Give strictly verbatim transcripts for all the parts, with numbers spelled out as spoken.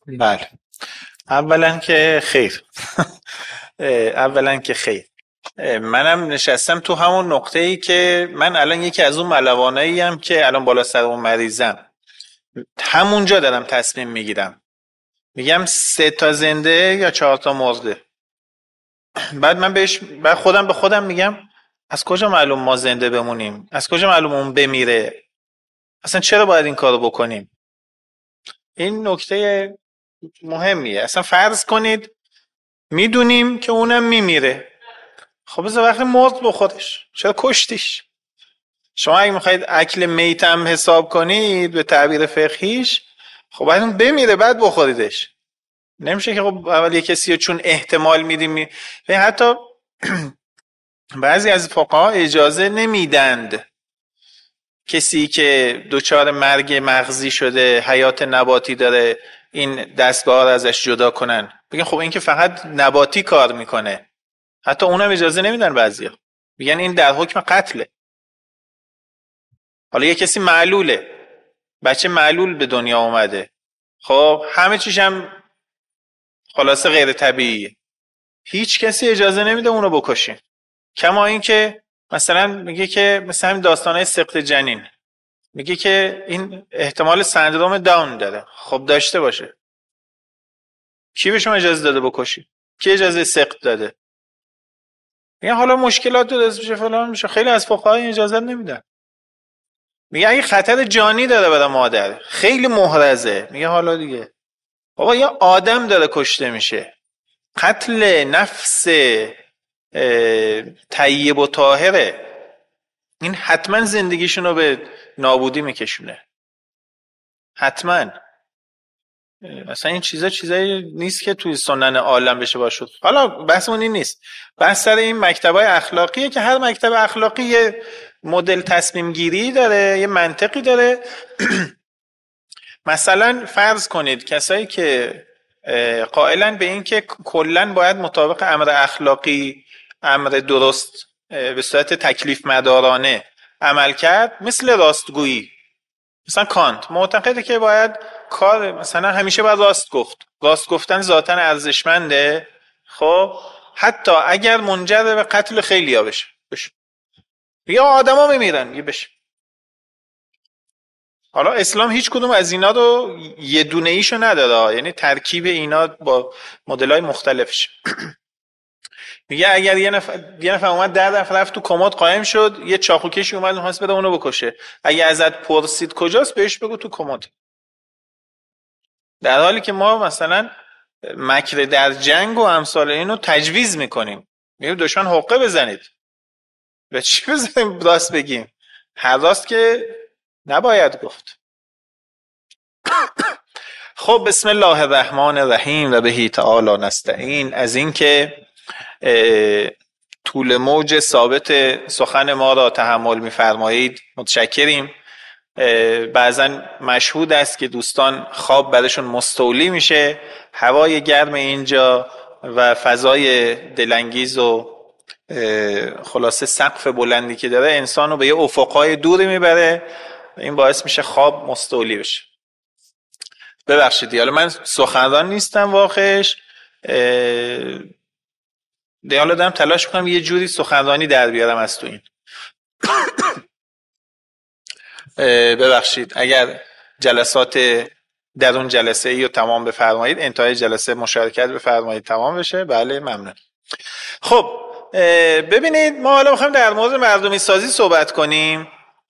بله. اولا که خیر. اولا که خیر. منم نشستم تو همون نقطه ای که من الان یکی از اون ملوانایی ام که الان بالا سر اون مریضم، همونجا دارم تصمیم میگیرم، میگم سه تا زنده یا چهار تا مرده. بعد من بهش بعد خودم به خودم میگم از کجا معلوم ما زنده بمونیم؟ از کجا معلوم اون بمیره؟ اصلا چرا باید این کارو بکنیم؟ این نکته مهمیه. اصلا فرض کنید میدونیم که اونم میمیره، خب بذار وقتی مرد بخورش، چرا کشتیش؟ شما اگه میخواید اکل میتم حساب کنید به تعبیر فقهیش، خب باید اون بمیره بعد بخوریدش. نمیشه که خب اول یه کسی رو چون احتمال میدیم می... حتی بعضی از فقها اجازه نمیدند کسی که دچار مرگ مغزی شده، حیات نباتی داره، این دستگاه رو ازش جدا کنن، بگن خب این که فقط نباتی کار میکنه. حتی اونم اجازه نمیدن بعضیا، میگن این در حکم قتله. حالا یه کسی معلوله، بچه معلول به دنیا اومده، خب همه چیش هم خلاصه غیر طبیعیه، هیچ کسی اجازه نمیده اونو بکشین. کما این که مثلا میگه که مثلا همین داستانه سقط جنین، میگه که این احتمال سندروم داون داره. خب داشته باشه، کی به شما اجازه داده بکشی؟ کی اجازه سقط داده؟ میگه حالا مشکلات داره میشه فلان میشه، خیلی از فقها اجازه نمیدن. میگه اگه خطر جانی داره برای مادر، خیلی محرزه، میگه حالا دیگه بابا یه آدم داره کشته میشه، قتل نفس طیب و طاهره، این حتما زندگیشونو به نابودی میکشونه، حتما. اصلا این چیزا چیزایی نیست که توی سنن عالم بشه باشه. حالا بحثمون این نیست، بحث سر این مکتبای اخلاقیه که هر مکتب اخلاقی یه مدل تصمیم گیری داره، یه منطقی داره. مثلا فرض کنید کسایی که قائلن به این که کلن باید مطابق امر اخلاقی، امر درست به صورت تکلیف مدارانه عمل کرد، مثل راستگویی، مثلا کانت معتقده که باید کار مثلا همیشه باید راست گفت، راست گفتن ذاتاً ارزشمنده، خب حتی اگر منجر به قتل خیلیا بشه بشه یا آدما میمیرن یه بشه. حالا اسلام هیچ کدوم از اینا رو یه دونه ایشو نداره، یعنی ترکیب اینا با مدل‌های مختلفش. میگه اگر یه نفر یه نفر اومد ده دفعه رفت تو کمد قایم شد، یه چاقوکشی اومد می‌خواست بره اونو بکشه، اگه ازت پرسید کجاست بهش بگو تو کمد. در حالی که ما مثلا مکر در جنگ و امثال اینو تجویز میکنیم، میگیم دشمن حقه بزنید، به چی بزنیم راست بگیم؟ هر راست که نباید گفت. خب بسم الله الرحمن الرحیم و بهی تعالی نستعین. از این که طول موج ثابت سخن ما را تحمل می‌فرمایید متشکریم. بعضا مشهود است که دوستان خواب برشون مستولی میشه، هوای گرم اینجا و فضای دلانگیز و خلاصه سقف بلندی که داره انسانو به یه افقهای دوری میبره، این باعث میشه خواب مستولی بشه. ببخشید حالا من سخنران نیستم واقعش، حالا دارم تلاش میکنم یه جوری سخنرانی در بیارم از تو این. ببخشید اگر جلسات در اون جلسه ای رو تمام بفرمایید، انتهای جلسه مشارکت بفرمایید تمام بشه. بله ممنون. خب ببینید ما حالا میخوایم در مورد مردمی سازی صحبت کنیم.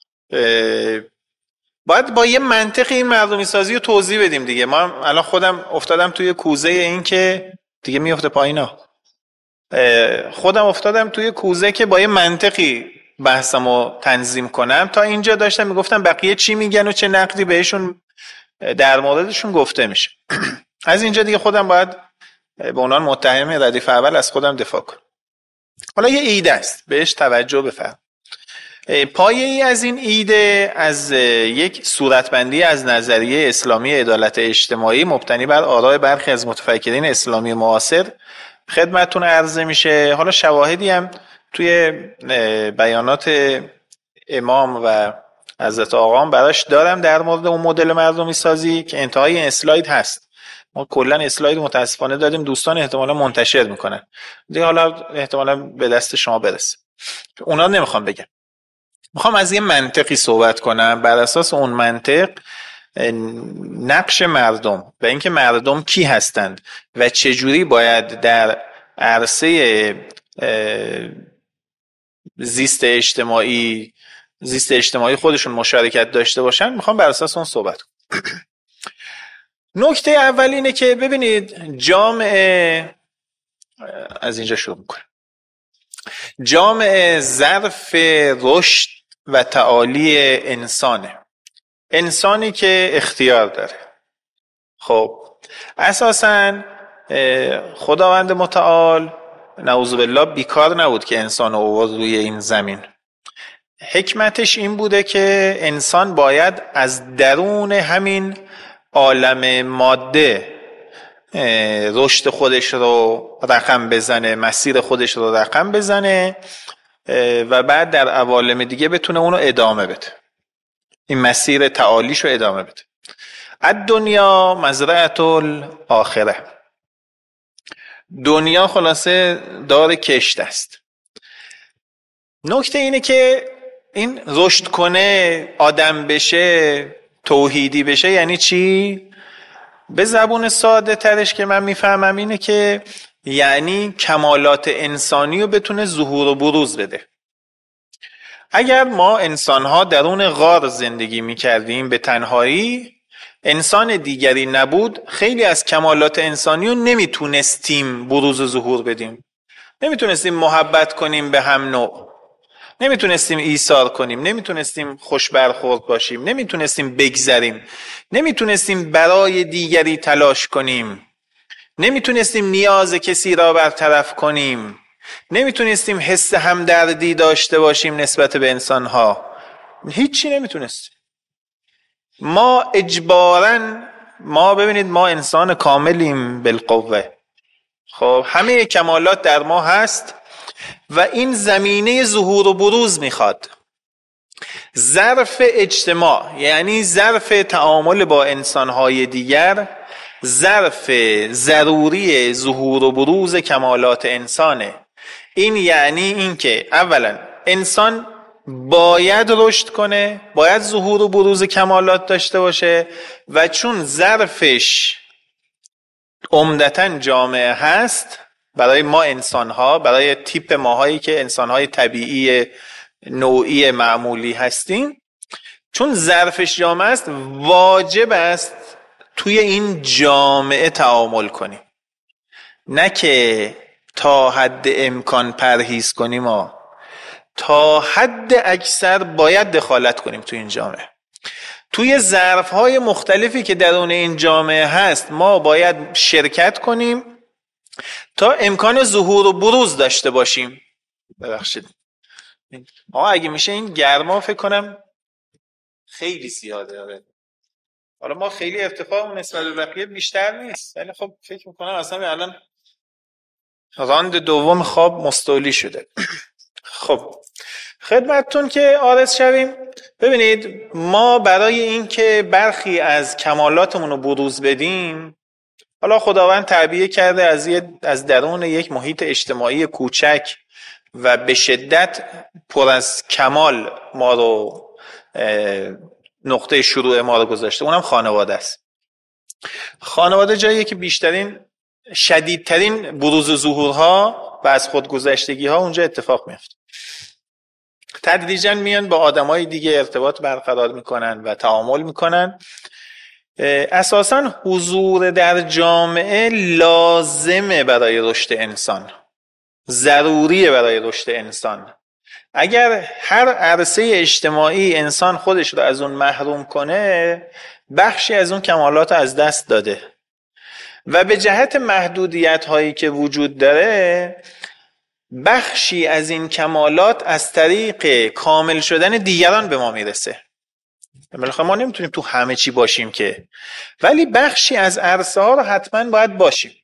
باید با یه منطق این مردمی سازی رو توضیح بدیم دیگه. ما الان خودم افتادم توی کوزه این که دیگه میفته پایینا، خودم افتادم توی کوزه که با یه منطقی بحثمو تنظیم کنم. تا اینجا داشتم میگفتم بقیه چی میگن و چه نقدی بهشون در موردشون گفته میشه. از اینجا دیگه خودم باید به عنوان متهم ردیف اول از خودم دفاع کنم. حالا یه ایده است بهش توجه بفرم. پایه ای از این ایده از یک صورتبندی از نظریه اسلامی عدالت اجتماعی مبتنی بر آراء برخی از متفکرین اسلامی معاصر خدمتتون عرضه میشه. حالا شواهدی هم توی بیانات امام و حضرت آقام براش دارم در مورد اون مدل مردمی سازی که انتهای این اسلاید هست. ما کلا اسلاید متاسفانه دادیم، دوستان احتمالا منتشر میکنن دیگه، حالا احتمالا به دست شما برسه. اونا نمیخوام بگم، میخوام از یه منطقی صحبت کنم. بر اساس اون منطق نقش مردم و اینکه مردم کی هستند و چجوری باید در عرصه زیست اجتماعی زیست اجتماعی خودشون مشارکت داشته باشن، میخوام بر اساس اون صحبت کنم. نکته اول اینه که ببینید جامعه، از اینجا شروع میکنم، جامعه ظرف رشد و تعالی انسانه، انسانی که اختیار داره. خب اساساً خداوند متعال نعوذ بالله بیکار نبود که انسان آورد روی این زمین. حکمتش این بوده که انسان باید از درون همین عالم ماده رشد خودش رو رقم بزنه، مسیر خودش رو رقم بزنه و بعد در عوالم دیگه بتونه اونو ادامه بده، این مسیر تعالیش رو ادامه بده. الدنیا مزرعة الاخره، دنیا خلاصه دار کشت است. نکته اینه که این رشد کنه، آدم بشه، توحیدی بشه یعنی چی؟ به زبون ساده ترش که من میفهمم اینه که یعنی کمالات انسانی رو بتونه ظهور و بروز بده. اگر ما انسان‌ها درون غار زندگی می‌کردیم به تنهایی، انسان دیگری نبود، خیلی از کمالات انسانی رو نمیتونستیم بروز و ظهور بدیم. نمیتونستیم محبت کنیم به هم نوع، نمیتونستیم ایثار کنیم، نمیتونستیم خوش برخورد باشیم، نمیتونستیم بگذریم، نمیتونستیم برای دیگری تلاش کنیم، نمیتونستیم نیاز کسی را برطرف کنیم، نمیتونستیم حس همدردی داشته باشیم نسبت به انسانها، هیچی نمیتونستیم. ما اجباراً، ما ببینید ما انسان کاملیم بالقوه، خب همه کمالات در ما هست و این زمینه ظهور و بروز میخواد. ظرف اجتماع یعنی ظرف تعامل با انسانهای دیگر، ظرف ضروری ظهور و بروز کمالات انسانه. این یعنی این که اولا انسان باید رشد کنه، باید ظهور و بروز کمالات داشته باشه و چون ظرفش عمدتاً جامعه هست، برای ما انسان‌ها، برای تیپ ماهایی که انسان‌های طبیعی نوعی معمولی هستیم، چون ظرفش جامعه است، واجب است توی این جامعه تعامل کنیم، نه که تا حد امکان پرهیز کنیم، ما تا حد اکثر باید دخالت کنیم توی این جامعه. توی ظرف‌های مختلفی که درون این جامعه هست ما باید شرکت کنیم تا امکان ظهور و بروز داشته باشیم. ببخشید آقا اگه میشه این گرما فکر کنم خیلی زیاده آره. حالا ما خیلی ارتفاعمون نسبت به بقیه بیشتر نیست، ولی خب فکر میکنم اصلا الان راند دوم خواب مستولی شده. خب خدمتتون که عارض شویم، ببینید ما برای این که برخی از کمالاتمون رو بروز بدیم، حالا خداوند تعبیه کرده از از درون یک محیط اجتماعی کوچک و به شدت پر از کمال ما رو نقطه شروع ما رو گذاشته، اونم خانواده است. خانواده جاییه که بیشترین شدیدترین بروز و ظهورها و از خودگذشتگی ها اونجا اتفاق میفته. تدریجاً میان با آدمای دیگه ارتباط برقرار میکنن و تعامل میکنن. اساساً حضور در جامعه لازمه برای رشد انسان، ضروریه برای رشد انسان. اگر هر عرصه اجتماعی انسان خودش رو از اون محروم کنه، بخشی از اون کمالات از دست داده و به جهت محدودیت هایی که وجود داره، بخشی از این کمالات از طریق کامل شدن دیگران به ما میرسه. بالاخره ما نمیتونیم تو همه چی باشیم که، ولی بخشی از عرصه ها رو حتما باید باشیم.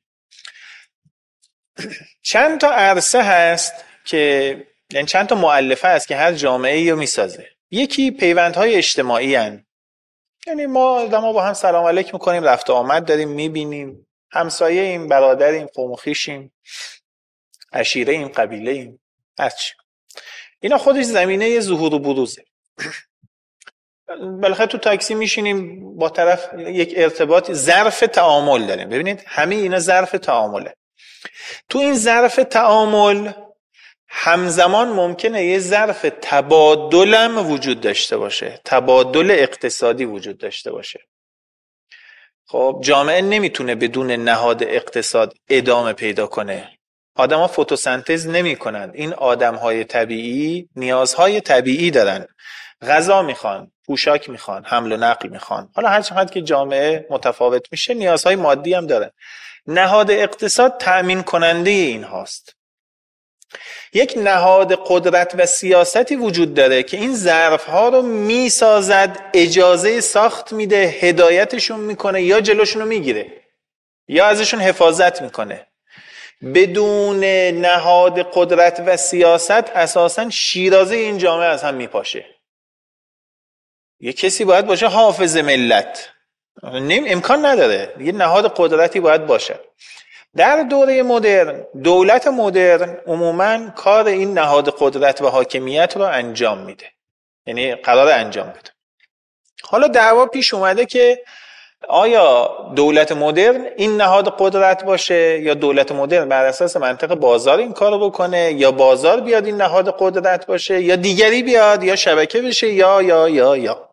چند تا عرصه هست که یعنی چند تا مؤلفه هست که هر جامعه‌ای رو میسازه. یکی پیوندهای اجتماعی هن. یعنی ما آدما با هم سلام علیک میکنیم، رفت و آمد داریم، میبینیم، همسایه ایم، برادریم، قوم و خویشیم، عشیره ایم، قبیله ایم، هرچی. اینا خودش زمینه ظهور و بروزه. بالاخره تو تاکسی میشینیم، با طرف یک ارتباط، ظرف تعامل داریم. ببینید همه اینا ظرف تعامله. تو این ظرف تعامل همزمان ممکنه یه ظرف تبادل هم وجود داشته باشه، تبادل اقتصادی وجود داشته باشه. خب جامعه نمیتونه بدون نهاد اقتصاد ادامه پیدا کنه. آدم ها فتوسنتز نمی کنند. این آدم های طبیعی نیازهای طبیعی دارن، غذا میخوان، پوشاک میخوان، حمل و نقل میخوان. حالا هر چقدر که جامعه متفاوت میشه نیازهای مادی هم دارن. نهاد اقتصاد تأمین کننده این هاست. یک نهاد قدرت و سیاستی وجود داره که این ظرف ها رو میسازد، اجازه ساخت میده، هدایتشون میکنه یا جلوشون رو میگیره یا ازشون حفاظت میکنه. بدون نهاد قدرت و سیاست اساساً شیرازه این جامعه از هم میپاشه. یه کسی باید باشه حافظ ملت، امکان نداره. یه نهاد قدرتی باید باشه. در دوره مدرن، دولت مدرن عموماً کار این نهاد قدرت و حاکمیت رو انجام میده، یعنی قرار انجام بده. حالا دعوا پیش اومده که آیا دولت مدرن این نهاد قدرت باشه یا دولت مدرن بر اساس منطق بازار این کارو بکنه، یا بازار بیاد این نهاد قدرت باشه، یا دیگری بیاد، یا شبکه بشه، یا یا یا یا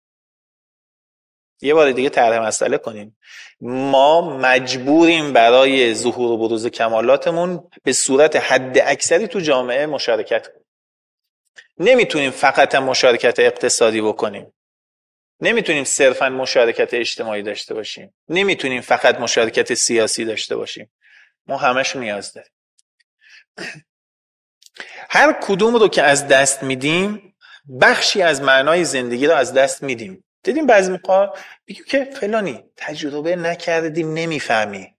یه بار دیگه طرح مسئله کنیم. ما مجبوریم برای ظهور و بروز کمالاتمون به صورت حد اکثری تو جامعه مشارکت کنیم. نمیتونیم فقط مشارکت اقتصادی بکنیم، نمیتونیم صرفا مشارکت اجتماعی داشته باشیم، نمیتونیم فقط مشارکت سیاسی داشته باشیم. ما همش نیاز داریم. هر کدوم رو که از دست میدیم بخشی از معنای زندگی رو از دست میدیم. دیدیم بعضی موقع بگیم که فلانی تجربه نکردی نمیفهمی.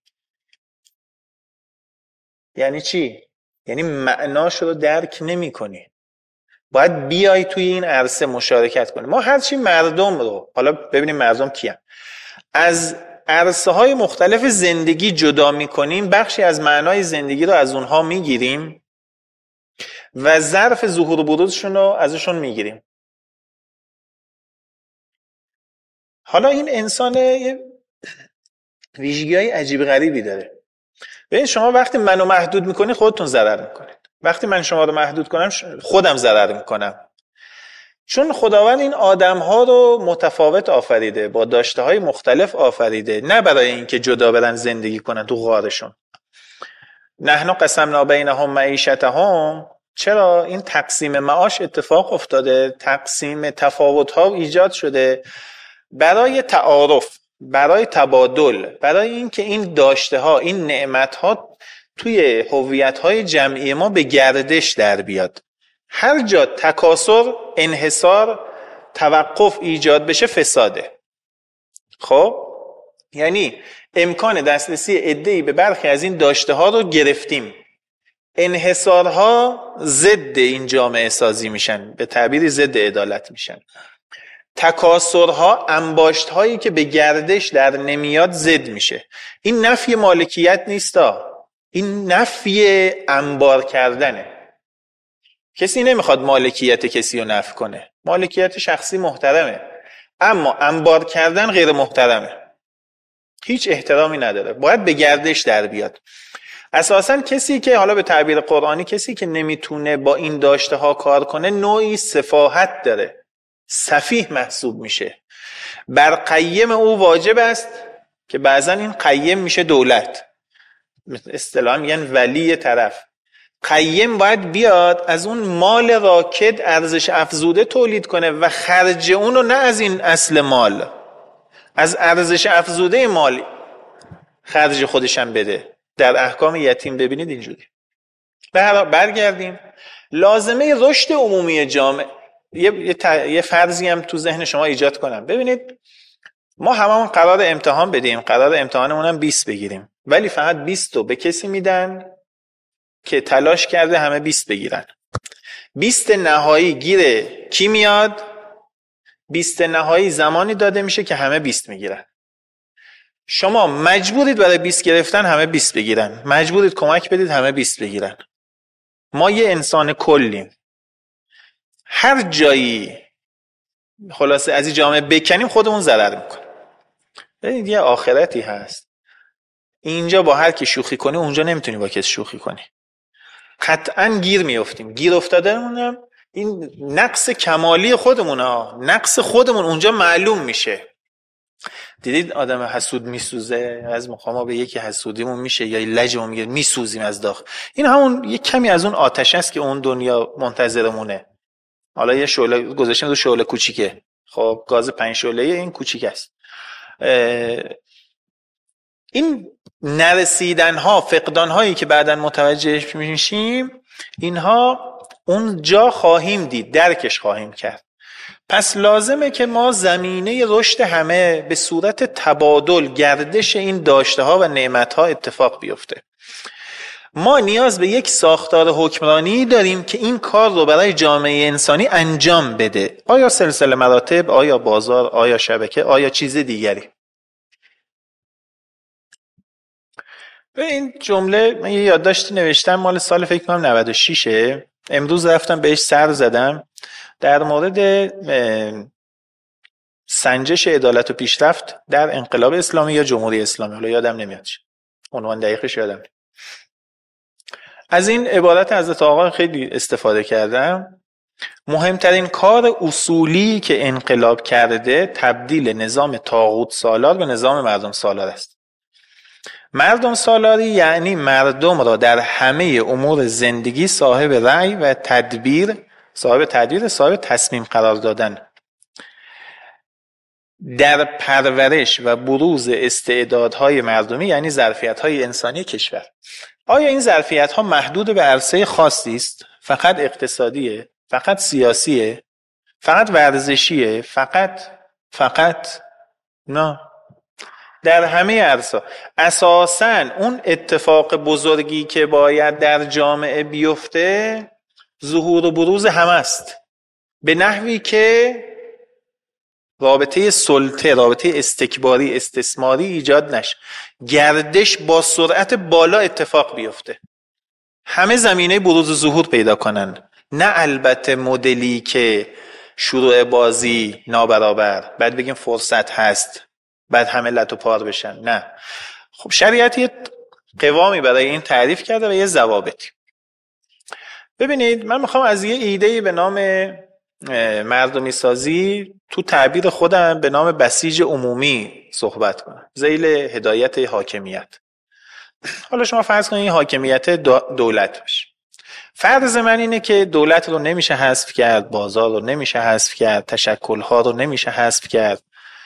یعنی چی؟ یعنی معناش رو درک نمی کنی. باید بیای توی این عرصه مشارکت کنی. ما هرچی مردم رو، حالا ببینیم مردم کیان، از عرصه های مختلف زندگی جدا می کنیم، بخشی از معنای زندگی رو از اونها می گیریم و ظرف ظهور و بروزشون رو ازشون می گیریم. حالا این انسان ویژگی‌های عجیب غریبی داره. ببین شما وقتی منو محدود میکنی خودتون ضرر میکنید. وقتی من شما رو محدود کنم خودم ضرر میکنم. چون خداوند این آدم‌ها رو متفاوت آفریده، با داشته‌های مختلف آفریده، نه برای اینکه جدا برن زندگی کنن تو غارشون. نحن قسمنا بینهم معیشتهم. چرا این تقسیم معاش اتفاق افتاده؟ تقسیم تفاوت‌ها ایجاد شده برای تعارف، برای تبادل، برای اینکه این داشته ها، این نعمت ها توی هویت های جمعی ما به گردش در بیاد. هر جا تکاثر، انحصار، توقف ایجاد بشه فساده. خب یعنی امکان دسترسی عده‌ای به برخی از این داشته ها رو گرفتیم. انحصارها ضد این جامعه سازی میشن، به تعبیری ضد عدالت میشن. تکاثرها، انباشت هایی که به گردش در نمیاد ضد میشه. این نفی مالکیت نیستا، این نفی انبار کردنه. کسی نمیخواد مالکیت کسی رو نفی کنه. مالکیت شخصی محترمه، اما انبار کردن غیر محترمه، هیچ احترامی نداره، باید به گردش در بیاد. اساساً کسی که، حالا به تعبیر قرآنی، کسی که نمیتونه با این داشته ها کار کنه نوعی سفاهت داره، سفیه محسوب میشه. بر قیم او واجب است که بعضا این قیم میشه دولت، اصطلاحاً میگن ولی طرف. قیم باید بیاد از اون مال راکد ارزش افزوده تولید کنه و خرج اون رو نه از این اصل مال، از ارزش افزوده مال خرج خودشم بده. در احکام یتیم ببینید اینجوری. برگردیم لازمه رشد عمومی جامعه. یه, یه, ت... یه فرضی هم تو ذهن شما ایجاد کنم. ببینید ما هممون قرار امتحان بدیم، قرار امتحانمون هم بیست بگیریم، ولی فقط بیست رو به کسی میدن که تلاش کرده همه بیست بگیرن. بیست نهایی گیره کی میاد؟ بیست نهایی زمانی داده میشه که همه بیست میگیرن. شما مجبورید برای بیست گرفتن همه بیست بگیرن، مجبورید کمک بدید همه بیست بگیرن. ما یه انسان کلیم، هر جایی خلاصه از این جامعه بکنیم خودمون ضرر میکنیم. ببینید یه آخرتی هست، اینجا با هر کی شوخی کنی اونجا نمیتونی با کس شوخی کنی، قطعا گیر میافتیم. گیر افتادنمونم این نقص کمالی خودمونه، نقص خودمون اونجا معلوم میشه. دیدید آدم حسود میسوزه، از مقام به یکی حسودیمون میشه یا لجمون میگه میسوزیم از داخل. این همون یک کمی از اون آتش است که اون دنیا منتظرمونه. حالا یه شعله گذاشتیم، دو شعله کوچیکه، خب گاز پنج شعله این کوچیک است. این نرسیدن ها، فقدان هایی که بعداً متوجه میشیم، اینها اونجا خواهیم دید، درکش خواهیم کرد. پس لازمه که ما زمینه رشد همه به صورت تبادل، گردش این داشته ها و نعمت ها اتفاق بیفته. ما نیاز به یک ساختار حکمرانی داریم که این کار رو برای جامعه انسانی انجام بده. آیا سلسله مراتب، آیا بازار، آیا شبکه، آیا چیز دیگری؟ به این جمله من یه یادداشتی نوشتم مال سال فکر کنم نود و شش، امروز رفتم بهش سر زدم، در مورد سنجش عدالت و پیشرفت در انقلاب اسلامی یا جمهوری اسلامی، حالا یادم نمیاد عنوان دقیقش یادم نمیاد. از این عبارت حضرت آقا خیلی استفاده کردم. مهمترین کار اصولی که انقلاب کرده تبدیل نظام طاغوت سالار به نظام مردم سالار است. مردم سالاری یعنی مردم را در همه امور زندگی صاحب رأی و تدبیر، صاحب تدبیر، صاحب تصمیم قرار دادن در پرورش و بروز استعدادهای مردمی، یعنی ظرفیت‌های انسانی کشور. آیا این ظرفیت‌ها محدود به عرصه خاصی است؟ فقط اقتصادیه؟ فقط سیاسیه؟ فقط ورزشیه؟ فقط فقط نه، در همه عرصه. اساساً اون اتفاق بزرگی که باید در جامعه بیفته ظهور و بروز همه است، به نحوی که رابطه سلطه، رابطه استکباری استثماری ایجاد نشه، گردش با سرعت بالا اتفاق بیفته، همه زمینه بروز و ظهور پیدا کنن. نه البته مدلی که شروع بازی نابرابر، بعد بگیم فرصت هست، بعد همه لط و پار بشن. نه، خب شریعت یه قوامی برای این تعریف کرده و یه ضوابطی. ببینید من میخوام از یه ایده‌ای به نام مردمی سازی تو تعبیر خودم به نام بسیج عمومی صحبت کنم، ذیل هدایت حاکمیت. حالا شما فرض کنید این حاکمیت دولت باشه. فرض من اینه که دولت رو نمیشه حذف کرد، بازار رو نمیشه حذف کرد، تشکل‌ها رو نمیشه حذف کرد،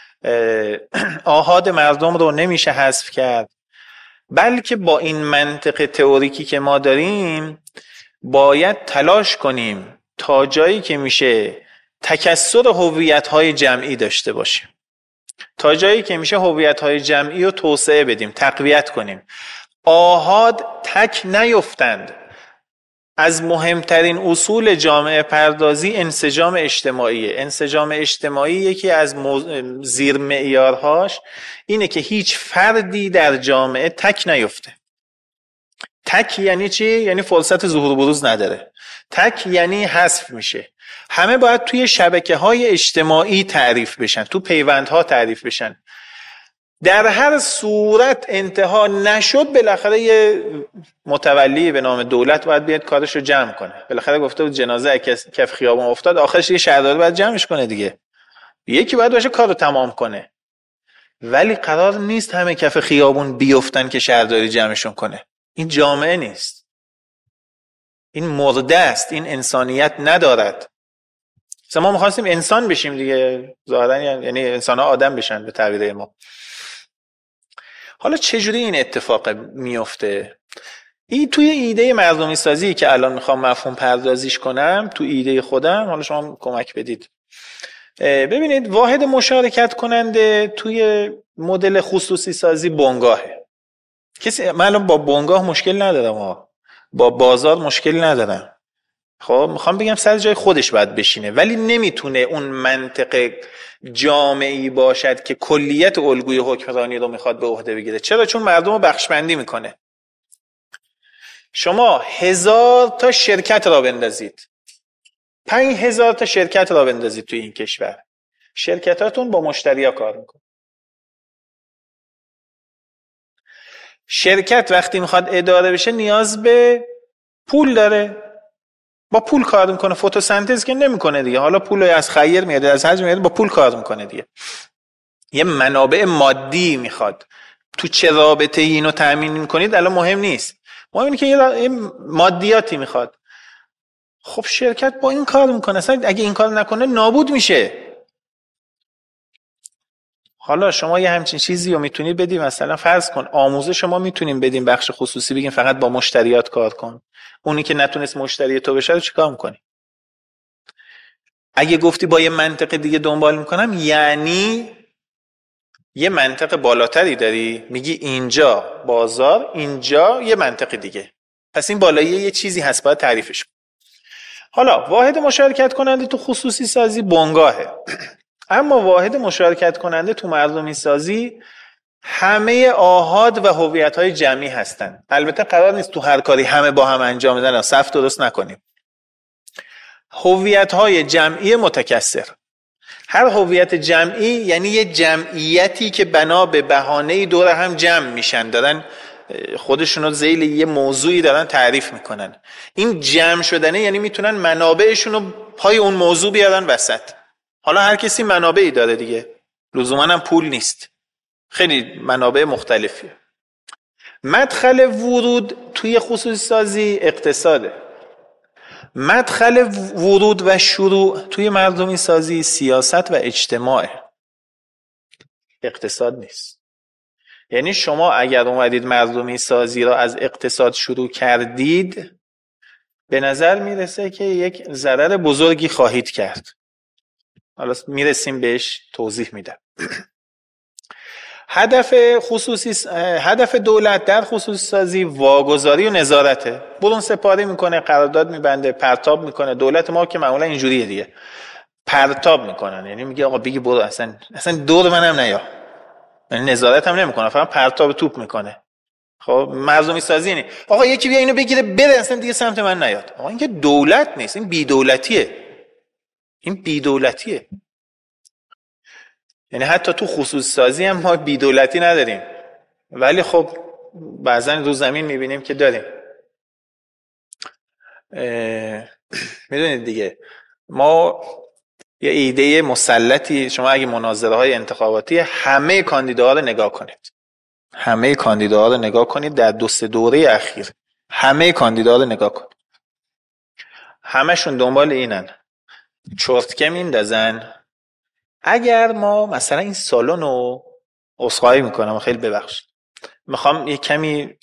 آحاد مردم رو نمیشه حذف کرد، بلکه با این منطق تئوریکی که ما داریم باید تلاش کنیم تا جایی که میشه تکثر هویت‌های جمعی داشته باشیم، تا جایی که میشه هویت‌های جمعی رو توسعه بدیم، تقویت کنیم، آحاد تک نیفتند. از مهمترین اصول جامعه پردازی انسجام اجتماعیه. انسجام اجتماعی یکی از زیر معیارهاش اینه که هیچ فردی در جامعه تک نیفته. تک یعنی چی؟ یعنی فرصت ظهور و بروز نداره. تک یعنی حذف میشه. همه باید توی شبکه‌های اجتماعی تعریف بشن، تو پیوندها تعریف بشن. در هر صورت انتها نشد، بالاخره یه متولی به نام دولت باید بیاد کارشو جمع کنه. بالاخره گفته بود جنازه کف خیابون افتاد، آخرش یه شهردار باید جمعش کنه دیگه. یکی باید باشه کارو تمام کنه. ولی قرار نیست همه کف خیابون بیفتن که شهرداری جمعشون کنه. این جامعه نیست. این مرده است. این انسانیت ندارد. مثلا ما می‌خواستیم انسان بشیم دیگه، ظاهرا یعنی انسان‌ها آدم بشن به تعبیر ما. حالا چجوری این اتفاق میفته؟ این توی ایده مردمی سازی که الان میخوام مفهوم پردازیش کنم، تو ایده خودم، حالا شما کمک بدید. ببینید واحد مشارکت کننده توی مدل خصوصی سازی بنگاهه. کسی من الان با بنگاه مشکل ندارم، با بازار مشکل ندارم. خب میخوام بگم سر جای خودش باید بشینه، ولی نمیتونه اون منطق جامعی باشد که کلیت الگوی حکمرانی رو میخواد به عهده بگیره. چرا؟ چون مردم رو بخشبندی میکنه. شما هزار تا شرکت را بندازید، پنج هزار تا شرکت را بندازید توی این کشور، شرکتاتون با مشتری ها کار میکنه. شرکت وقتی میخواد اداره بشه نیاز به پول داره، با پول کار میکنه. فتوسنتز که نمیکنه دیگه، حالا پول از خیر میاد از حج میاد، با پول کار میکنه دیگه. یه منابع مادی میخواد. تو چه رابطه اینو تامین میکنید الان مهم نیست، مهم اینه که یه مادیاتی میخواد. خب شرکت با این کار میکنه، اصلا اگه این کار نکنه نابود میشه. حالا شما یه همچین چیزی رو میتونید بدیم، مثلا فرض کن آموزش شما میتونیم بدیم بخش خصوصی، بگیم فقط با مشتریات کار کن، اونی که نتونست مشتری تو بشه رو چیکار میکنی؟ اگه گفتی با یه منطق دیگه دنبال میکنم، یعنی یه منطق بالاتری داری، میگی اینجا بازار، اینجا یه منطق دیگه، پس این بالایی یه چیزی هست باید تعریفش کن. حالا واحد مشارکت کننده تو خصوصی سازی بنگاهه، اما واحد مشارکت کننده تو مردمی سازی همه آحاد و هویت‌های جمعی هستن. البته قرار نیست تو هر کاری همه با هم انجام بدن، صف درست نکنیم. هویت‌های جمعی متکثر. هر هویت جمعی یعنی یه جمعیتی که بنا به بهانه‌ای دور هم جمع میشن، دارن خودشون رو ذیل یه موضوعی دارن تعریف میکنن. این جمع شدنه یعنی میتونن منابعشون رو پای اون موضوع بیارن وسط. حالا هر کسی منابعی داره دیگه، لزوما هم پول نیست، خیلی منابع مختلفیه. مدخل ورود توی خصوصی سازی اقتصاده. مدخل ورود و شروع توی مردمی سازی سیاست و اجتماع، اقتصاد نیست. یعنی شما اگر اومدید مردمی سازی را از اقتصاد شروع کردید، به نظر میرسه که یک ضرر بزرگی خواهید کرد. حالا میرسیم بهش، توضیح میدم. هدف خصوصی هدف دولت در خصوصی سازی واگذاری و نظارته. برون سپاری میکنه، قرارداد میبنده، پرتاب میکنه. دولت ما که معمولا اینجوریه دیگه، پرتاب میکنن، یعنی میگه آقا بگی برو، اصلا اصلا دور منم نیا، یعنی نظارت هم نمیکنه، فقط پرتاب توپ میکنه. خب مردمی سازی یعنی آقا یکی بیا اینو بگیره بره، اصلا دیگه سمت من نیاد. آقا این که دولت نیست، این بی دولتیه. این بی دولتیه. یعنی حتی تو خصوصی سازی هم ما بی دولتی نداریم، ولی خب بعضا رو زمین میبینیم که داریم. میدونید دیگه، ما یه ایده مسلطی، شما اگه مناظره های انتخاباتی همه کاندیداها رو نگاه کنید، همه کاندیداها رو نگاه کنید در دو سه دوره اخیر، همه کاندیداها رو نگاه کنید، همشون دنبال اینن چرتکه میندازن. اگر ما مثلا این سالن رو عذرخواهی میکنم، خیلی ببخشید، میخوام یه کمی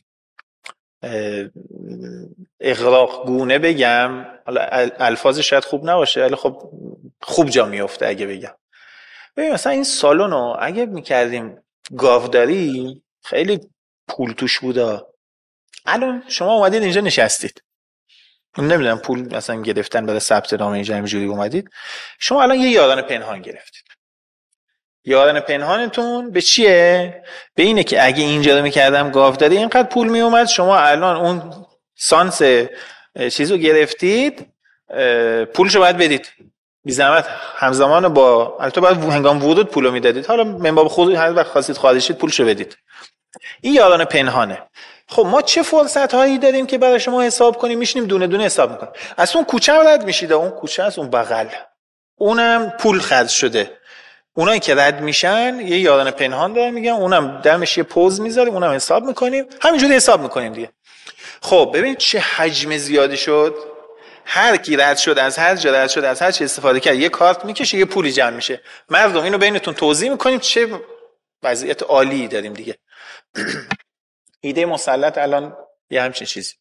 اغراق گونه بگم، حالا الفاظ شاید خوب نباشه ولی خب خوب جا میفته اگه بگم. ببین مثلا این سالن رو اگه میکردیم گاوداری، خیلی پول توش بوده. الان شما اومدید اینجا نشستید، نمیدونم پول مثلا گرفتن برای ثبت نام اینجا همینجوری اومدید، شما الان یه یاران پنهان گرفتید. یاران پنهانتون به چیه؟ به اینه که اگه اینجا رو میکردم گاوداری اینقدر پول میومد، شما الان اون سانس چیزو گرفتید، پولشو باید بدید بی زحمت همزمان با، البته باید هنگام ورود پولو میدادید، حالا من باب خود هر وقت خواستید خارج شید پولشو بدید. این یاران پنهانه. خب ما چه فرصت هایی داریم که برای شما حساب کنیم؟ میشینیم دونه دونه حساب میکنیم. از اون کوچه رد میشید، اون کوچه از اون بغل اونم پول خرج شده، اونایی که رد میشن یه یاران پنهان دارن میگن، اونم دمش یه پوز میذاریم، اونم حساب میکنیم، همینجوری حساب میکنیم دیگه. خب ببینید چه حجم زیادی شد. هر کی رد شد، از هر جا رد شد، از هر چی استفاده کرد، یه کارت میکشه، یه پولی جمع میشه. مردم اینو بینتون توضیح میکنیم، چه وضعیت عالی داریم دیگه. ایده مسلط الان یه همچین چیزی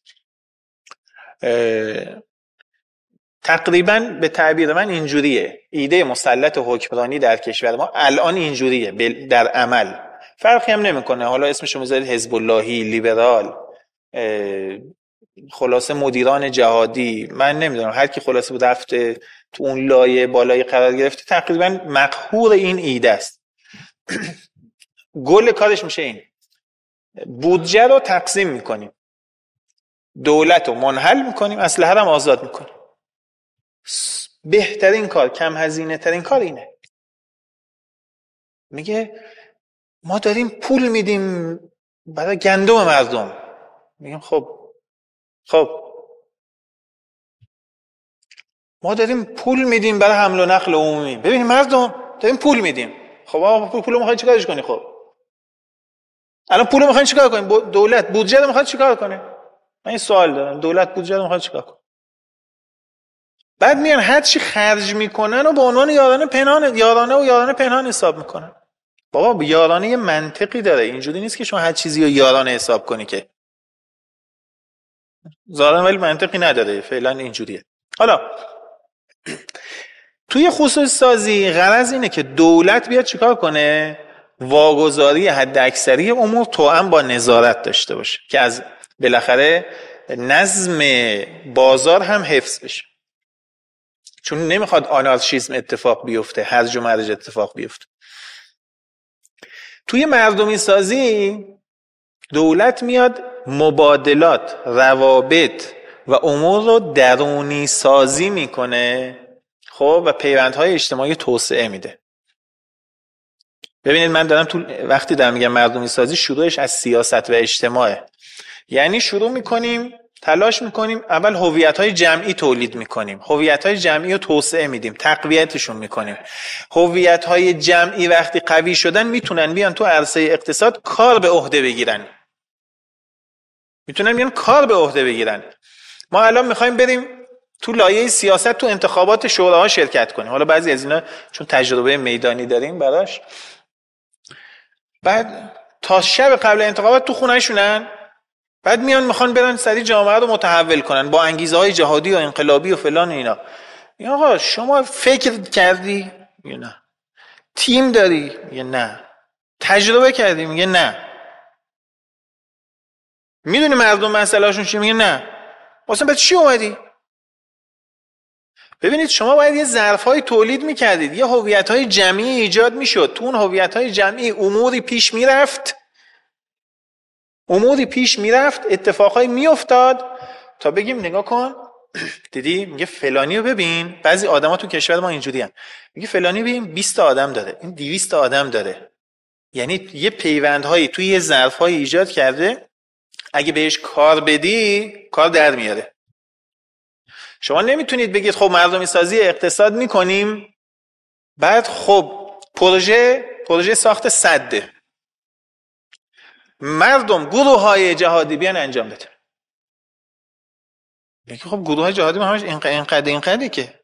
تقریبا به تعبیر من اینجوریه. ایده مسلط حکمرانی در کشور ما الان اینجوریه در عمل. فرقی هم نمیکنه حالا اسمشو میذارید حزب اللهی، لیبرال، خلاصه مدیران جهادی، من نمیدونم، هر کی خلاصه رفته تو اون لایه بالای قرار گرفته تقریبا مقهور این ایده است. گل کارش میشه این: بودجه رو تقسیم میکنیم، دولت رو منحل میکنیم، اسلحه رو هم آزاد میکنیم. بهترین کار، کم هزینه ترین کار اینه. میگه ما داریم پول میدیم برای گندم مردم. میگم خب خب ما داریم پول میدیم برای حمل و نقل عمومی. ببین مردم داریم پول میدیم، خب آقا پول رو میخواید چیکارش کنی؟ خب الان پول رو میخواید چیکار کنی؟ دولت بودجه رو میخواد چیکار کنه؟ من این سوال دارم، دولت بودجه رو میخواد چیکار کنه؟ بعد میان هر چی خرج میکنن و به عنوان یارانه پنهان، یارانه و یارانه پنهان حساب میکنن. بابا یارانه یه منطقی داره، اینجوری نیست که شما هر چیزی رو یارانه حساب کنی که ظاهرا، ولی منطقی نداره فعلا اینجوریه. حالا توی خصوصی سازی غرض اینه که دولت بیاد چیکار کنه؟ واگذاری حد اکثری امور توأم با نظارت داشته باشه که از بالاخره نظم بازار هم حفظ بشه، چون نمیخواد آنارشیسم اتفاق بیفته، هرج و مرج اتفاق بیفته. توی مردمی سازی دولت میاد مبادلات، روابط و امور رو درونی سازی میکنه، خب، و پیوندهای اجتماعی توسعه میده. ببینید من دارم تو وقتی دارم میگم مردمی سازی، شروعش از سیاست و اجتماعه. یعنی شروع میکنیم تلاش میکنیم اول هویت‌های جمعی تولید میکنیم، هویت‌های جمعی رو توسعه میدیم، تقویتشون میکنیم. هویت‌های جمعی وقتی قوی شدن میتونن بیان تو عرصه اقتصاد کار به عهده بگیرن، میتونن بیان کار به عهده بگیرن. ما الان میخوایم بریم تو لایه سیاست، تو انتخابات شوراها شرکت کنیم. حالا بعضی از اینا چون تجربه میدانی داریم براش، بعد تا شب قبل انتخابات تو خونه‌شونن، بعد میان میخوان برن سری جامعه رو متحول کنن با انگیزه های جهادی و انقلابی و فلان اینا. یا آقا شما فکر کردی؟ یا نه. تیم داری؟ یا نه. تجربه کردی؟ میگه نه. میدونی مردم مسئلهشون چیه؟ میگه نه. اصلا به چی اومدی؟ ببینید شما باید یه ظرف‌های تولید میکردید، یه هویت‌های جمعی ایجاد میشد، تو اون هویت‌های جمعی اموری پیش میرفت، اموری پیش میرفت، اتفاقایی میافتاد تا بگیم نگاه کن دیدی، میگه فلانی رو ببین. بعضی آدما تو کشور ما اینجوری هستن، میگه فلانی ببین بیست تا آدم داره، این دویست تا آدم داره. یعنی یه پیوندهایی توی یه ظرف‌های ایجاد کرده، اگه بهش کار بدی کار در میاره. شما نمیتونید بگید خب مردمی سازی اقتصاد میکنیم، بعد خب پروژه پروژه ساخت سده، مردم گروه های جهادی بیان انجام بده. میگه خب گروه های جهادی همش اینقدر اینقدری که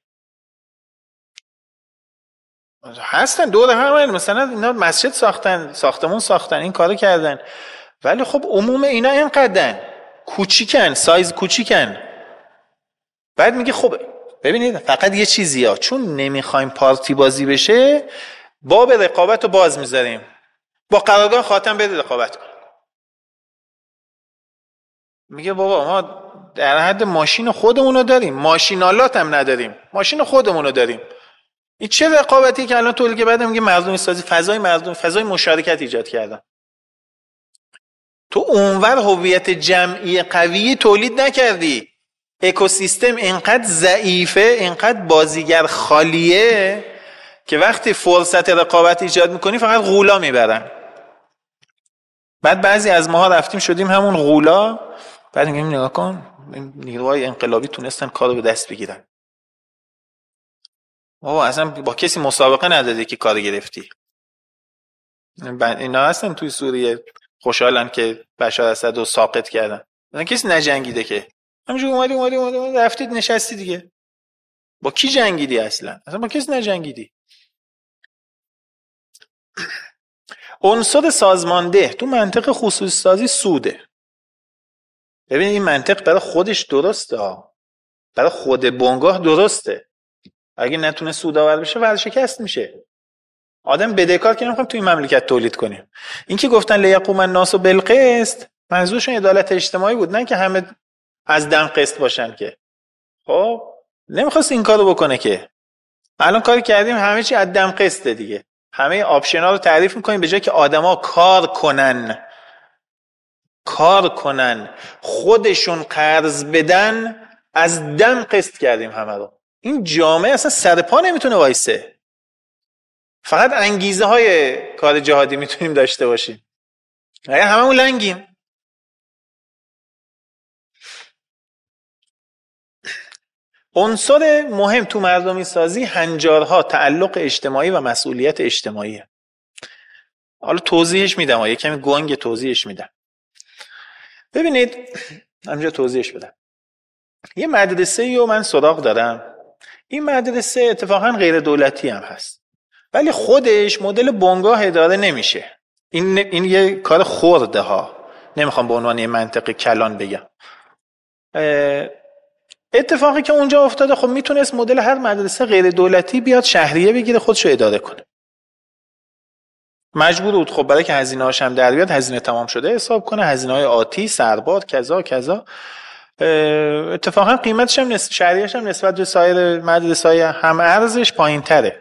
هستن دور هم، مثلا اینا مسجد ساختن، ساختمون ساختن، این کارو کردن، ولی خب عموم اینا اینقدرن، کوچیکن، سایز کوچیکن. بعد میگه خب ببینید فقط یه چیزی ها، چون نمیخوایم پارتی بازی بشه باب رقابت رو باز میذاریم، با قرارداد خاتم بده رقابت کن. میگه بابا ما در حد ماشین خودمون رو داریم، ماشینالات هم نداریم، ماشین خودمون رو داریم. این چه رقابتی که الان تولید که بعد میگه مردمی سازی، فضای مردم، فضای مشارکت ایجاد کردن. تو اونور هویت جمعی قوی تولید نکردی، اکوسیستم اینقدر ضعیفه، اینقدر بازیگر خالیه که وقتی فرصت رقابت ایجاد میکنی فقط غولا میبرن. بعد بعضی از ماها رفتیم شدیم همون غولا، بعد میگیم نگاه کن نیروهای انقلابی تونستن کارو به دست بگیرن. بابا اصلا با کسی مسابقه ندادی که کارو گرفتی. اینا هستن توی سوریه خوشحالن که بشار اسد رو ساقط کردن، مثلا کسی نجنگیده که، همینجوری اومدی اومدی اومدی رفتید نشستی دیگه. با کی جنگیدی اصلا؟ اصلا با کسی نجنگیدی. عنصر سازمانده تو منطق خصوصی سازی سوده. ببین این منطق برای خودش درسته ها، برای خود بنگاه درسته، اگه نتونه سودآور بشه ورشکست میشه. آدم بدهکار که نمیخوام توی این مملکت تولید کنیم. این که گفتن لیقوم الناس بالقسط منظورشون عدالت اجتماعی بود، نه که همه از دم قسط باشن که. خب نمیخواست این کارو بکنه که. الان کاری کردیم همه چی از دم قسطه دیگه. همه آپشن‌ها رو تعریف میکنیم به جای که آدما کار کنن کار کنن خودشون قرض بدن، از دم قسط کردیم همه رو. این جامعه اصلا سر پا نمیتونه وایسه. فقط انگیزه های کار جهادی میتونیم داشته باشیم. اگه هممون لنگیم. عنصر مهم تو مردمی سازی هنجارها، تعلق اجتماعی و مسئولیت اجتماعیه. حالا توضیحش میدم، یه کمی گنگ توضیحش میدم. ببینید همینجا توضیحش بدم. یه مدرسه‌ای رو من سراغ دارم. این مدرسه اتفاقا غیر دولتی هم هست، ولی خودش مدل بنگاه اداره نمیشه. این این یه کار خرده ها، نمیخوام به عنوان یه منطق کلان بگم. اتفاقی که اونجا افتاده، خب میتونست مدل هر مدرسه غیر دولتی بیاد شهریه بگیره خودشو اداره کنه. مجبور بود خب برای که هزینه هاش هم در بیاد هزینه تمام شده حساب کنه، هزینه های آتی، سربار، کذا کذا. اتفاقا قیمتش هم نسبت شهریه‌اش هم نسبت به سایر مدرسه‌های هم ارزش پایین‌تره.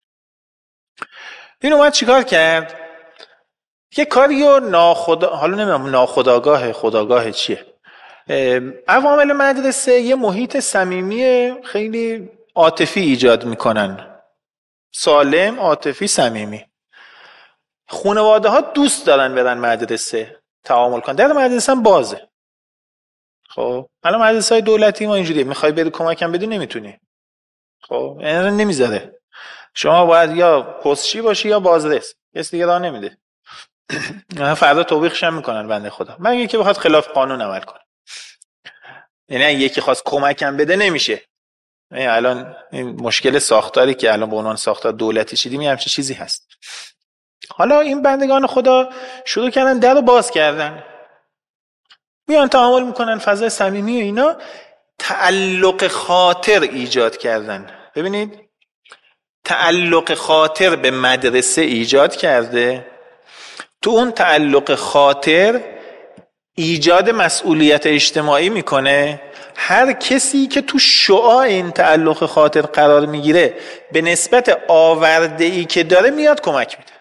این اومد چیکار کرد؟ یه کاریو ناخدا، حالا نمیدونم ناخودآگاه خودآگاه چیه، عوامل مدرسه یه محیط صمیمی خیلی عاطفی ایجاد میکنن، سالم، عاطفی، صمیمی. خانواده ها دوست دارن برن مدرسه تعامل کنن، در مدرسه هم بازه. خب الان مدرسه های دولتی ما اینجوریه، میخوای بری کمکم بدی نمیتونی. خب یعنی نمیذاره، شما باید یا پستچی باشی یا بازرس، کسی دیگه راه نمیده. فردا توبیخش هم میکنن بنده خدا، مگه که بخواد خلاف قانون عمل کنه. یعنی اگه یکی خواست کمکم بده نمیشه. یعنی الان این مشکل ساختاری که الان به عنوان ساختار دولتی چیدیم یه همچین چیزی هست. حالا این بندگان خدا شروع کردن در رو باز کردن، میان تعامل میکنن، فضای صمیمی و اینا، تعلق خاطر ایجاد کردن. ببینید تعلق خاطر به مدرسه ایجاد کرده، تو اون تعلق خاطر ایجاد مسئولیت اجتماعی میکنه. هر کسی که تو شعاع این تعلق خاطر قرار میگیره به نسبت آورده‌ای که داره میاد کمک میده.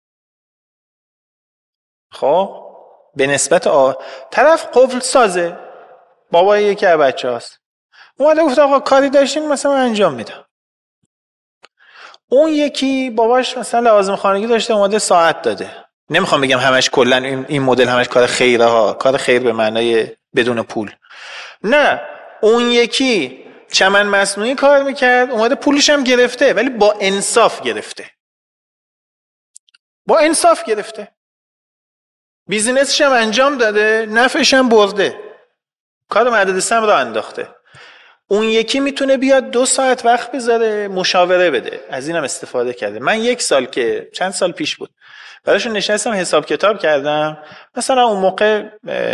خب به نسبت آ... طرف قفل سازه، بابای یکی از بچه هاست، اومده گفت آقا کاری داشتین مثلا انجام میدم. اون یکی باباش مثلا لوازم خانگی داشته، اومده ساعت داده. نمیخوام بگم همش کلا این, این مدل همش کار خیره ها، کار خیر به معنای بدون پول. نه، اون یکی چمن مصنوعی کار میکرد، اومده پولش هم گرفته، ولی با انصاف گرفته. با انصاف گرفته. بیزینسش هم انجام داده، نفعش هم برده. کار مدرسه هم را انداخته. اون یکی میتونه بیاد دو ساعت وقت بذاره مشاوره بده، از اینم استفاده کرده. من یک سال که چند سال پیش بود براشون نشستم حساب کتاب کردم، مثلا اون موقع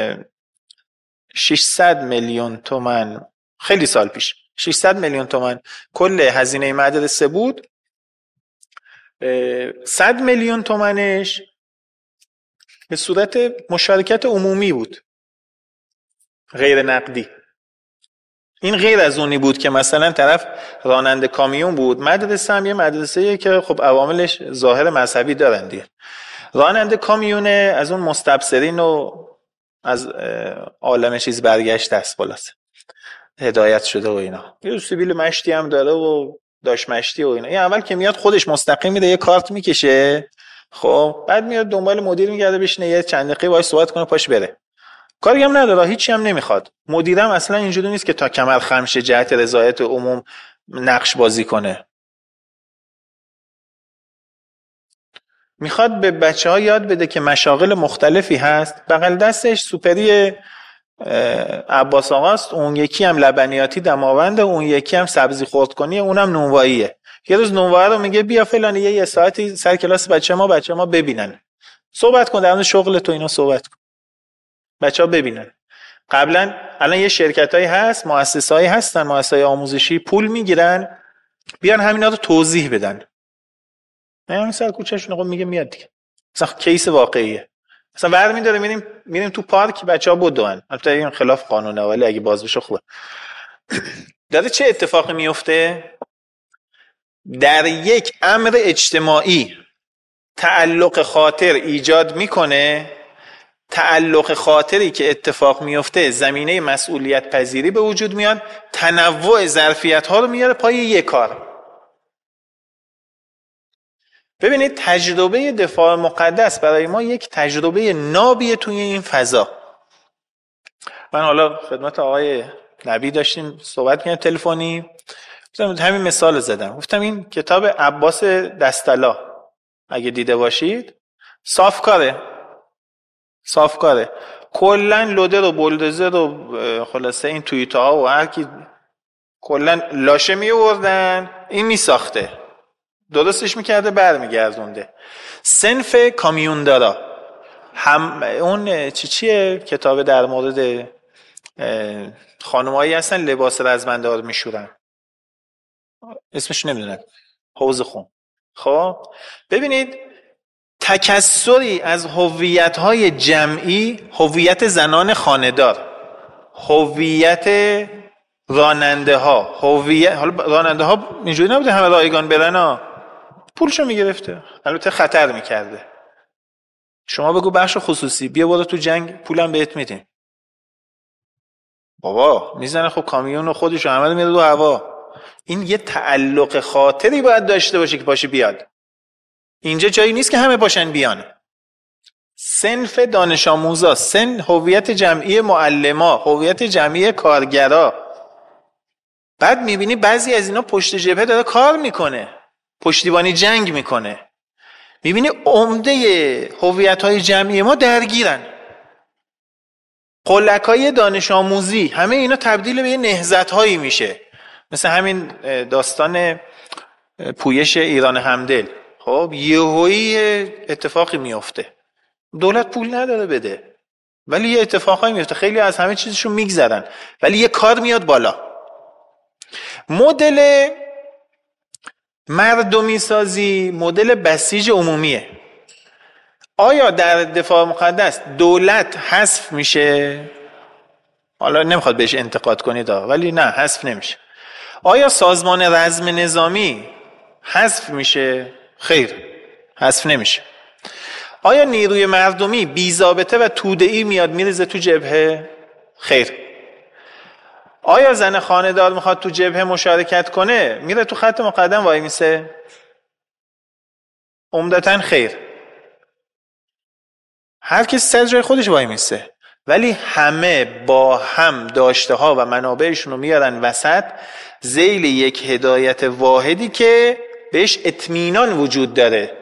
ششصد میلیون تومان، خیلی سال پیش ششصد میلیون تومان کل هزینه مدرسه بود. صد میلیون تومانش به صورت مشارکت عمومی بود، غیر نقدی. این غیر از اونی بود که مثلا طرف راننده کامیون بود. مدرسه هم یه مدرسه‌ایه که خب عواملش ظاهر مذهبی دارن دیگه. راننده کامیونه از اون مستبصرین و از عالم چیز برگشته است، خلاصه هدایت شده و اینا. یه سیبیل مشتی هم داره و داش مشتی و اینا. این اول که میاد خودش مستقیم میره یه کارت میکشه، خب بعد میاد دنبال مدیر میگرده بشینه یه چند دقیقه باهاش صحبت کنه پاش بره. کاری هم نداره، هیچی هم نمیخواد. مدیرم اصلا اینجوری نیست که تا کمر خمشه جهت رضایت عموم نقش بازی کنه. میخواد به بچه ها یاد بده که مشاغل مختلفی هست. بغل دستش سوپری عباس آقاست، اون یکی هم لبنیاتی دماونده، اون یکی هم سبزی خرد کنی، اونم نونواییه. یه روز نونوایی رو میگه بیا فلانی یه, یه ساعتی سر کلاس بچه ما بچه ما ببینن، صحبت کن در مورد شغل تو اینا، صحبت کن بچه ها ببینن. قبلا الان یه شرکتایی هست، مؤسسه‌ای هستن، مؤسسه‌های آموزشی پول میگیرن بیان همینا رو توضیح بدن. نه همین سر کوچه‌شون آقا میگه میاد دیگه. مثلا کیس واقعیه. مثلا ور داره میریم میریم تو پارک، بچه‌ها بدوئن، البته این خلاف قانونه ولی اگه باز بشه خوبه. داره چه اتفاقی میفته؟ در یک امر اجتماعی تعلق خاطر ایجاد میکنه. تعلق خاطری که اتفاق میفته زمینه مسئولیت پذیری به وجود میاد، تنوع ظرفیت ها رو میاره پای یک کار. ببینید تجربه دفاع مقدس برای ما یک تجربه نابیه توی این فضا. من حالا خدمت آقای نبی داشتیم صحبت می‌کردیم تلفنی، گفتم همین مثال زدم، گفتم این کتاب عباس دستلا اگه دیده باشید صاف کاره صاف کاره کلا لودر و بولدوزر و خلاصه این توییتا ها و هر کی کلا لاشه می آوردن این می ساخته، درستش میکرده برمیگردونده. صنف کامیون دارا هم اون چی چیه کتاب در مورد خانمایی هستن لباس رزمندار میشورن، اسمش نمیدونم، حوض خون. خب ببینید تکثری از هویت‌های جمعی، هویت زنان خانه‌دار، هویت راننده ها، هویت حالا راننده ها اینجوری نبوده همه رایگان برن ها، پولشو میگرفته، البته خطر میکرده. شما بگو بخش خصوصی بیا برو تو جنگ پولم بهت میدیم، بابا میزنه خب کامیون و خودشو همه رو میره رو هوا. این یه تعلق خاطری باید داشته باشه که باشه بیاد. اینجا جایی نیست که همه باشن بیان. صنف دانش آموزا، سن هویت جمعی معلما، هویت جمعی کارگرا. بعد میبینی بعضی از اینا پشت جبهه داره کار میکنه، پشتیبانی جنگ میکنه، میبینی عمده هویت‌های جمعی ما درگیرن. قلعکای دانش آموزی همه اینا تبدیل به یه نهضت‌هایی میشه، مثل همین داستان پویش ایران همدل. خب یهویی اتفاقی میفته، دولت پول نداره بده ولی یه اتفاقایی میفته، خیلی از همه چیزشون میگذرن ولی یه کار میاد بالا. مدل مردمی سازی مدل بسیج عمومیه. آیا در دفاع مقدس دولت حذف میشه؟ حالا نمیخواد بهش انتقاد کنید ولی نه حذف نمیشه. آیا سازمان رزم نظامی حذف میشه؟ خیر حذف نمیشه. آیا نیروی مردمی بی ضابطه و توده‌ای میاد میریزه تو جبهه؟ خیر. آیا زن خانه‌دار میخواد تو جبهه مشارکت کنه میره تو خط مقدم وای میسه؟ عمدتاً خیر. هر کسی سر جای خودش وای میسه، ولی همه با هم داشته ها و منابعشون رو میارن وسط ذیل یک هدایت واحدی که بهش اطمینان وجود داره.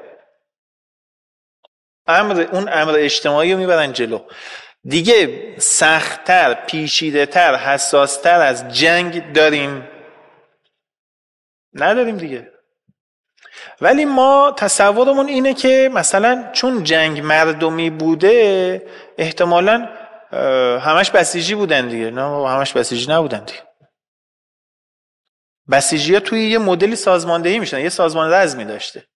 امر اون امر اجتماعی رو میبرن جلو. دیگه سخت‌تر، پیچیده‌تر، حساس‌تر از جنگ داریم؟ نداریم دیگه. ولی ما تصورمون اینه که مثلا چون جنگ مردمی بوده احتمالاً همش بسیجی بودن دیگه. نه همش بسیجی نبودن دیگه. بسیجی ها توی یه مدلی سازماندهی میشن، یه سازمان رزمی داشته.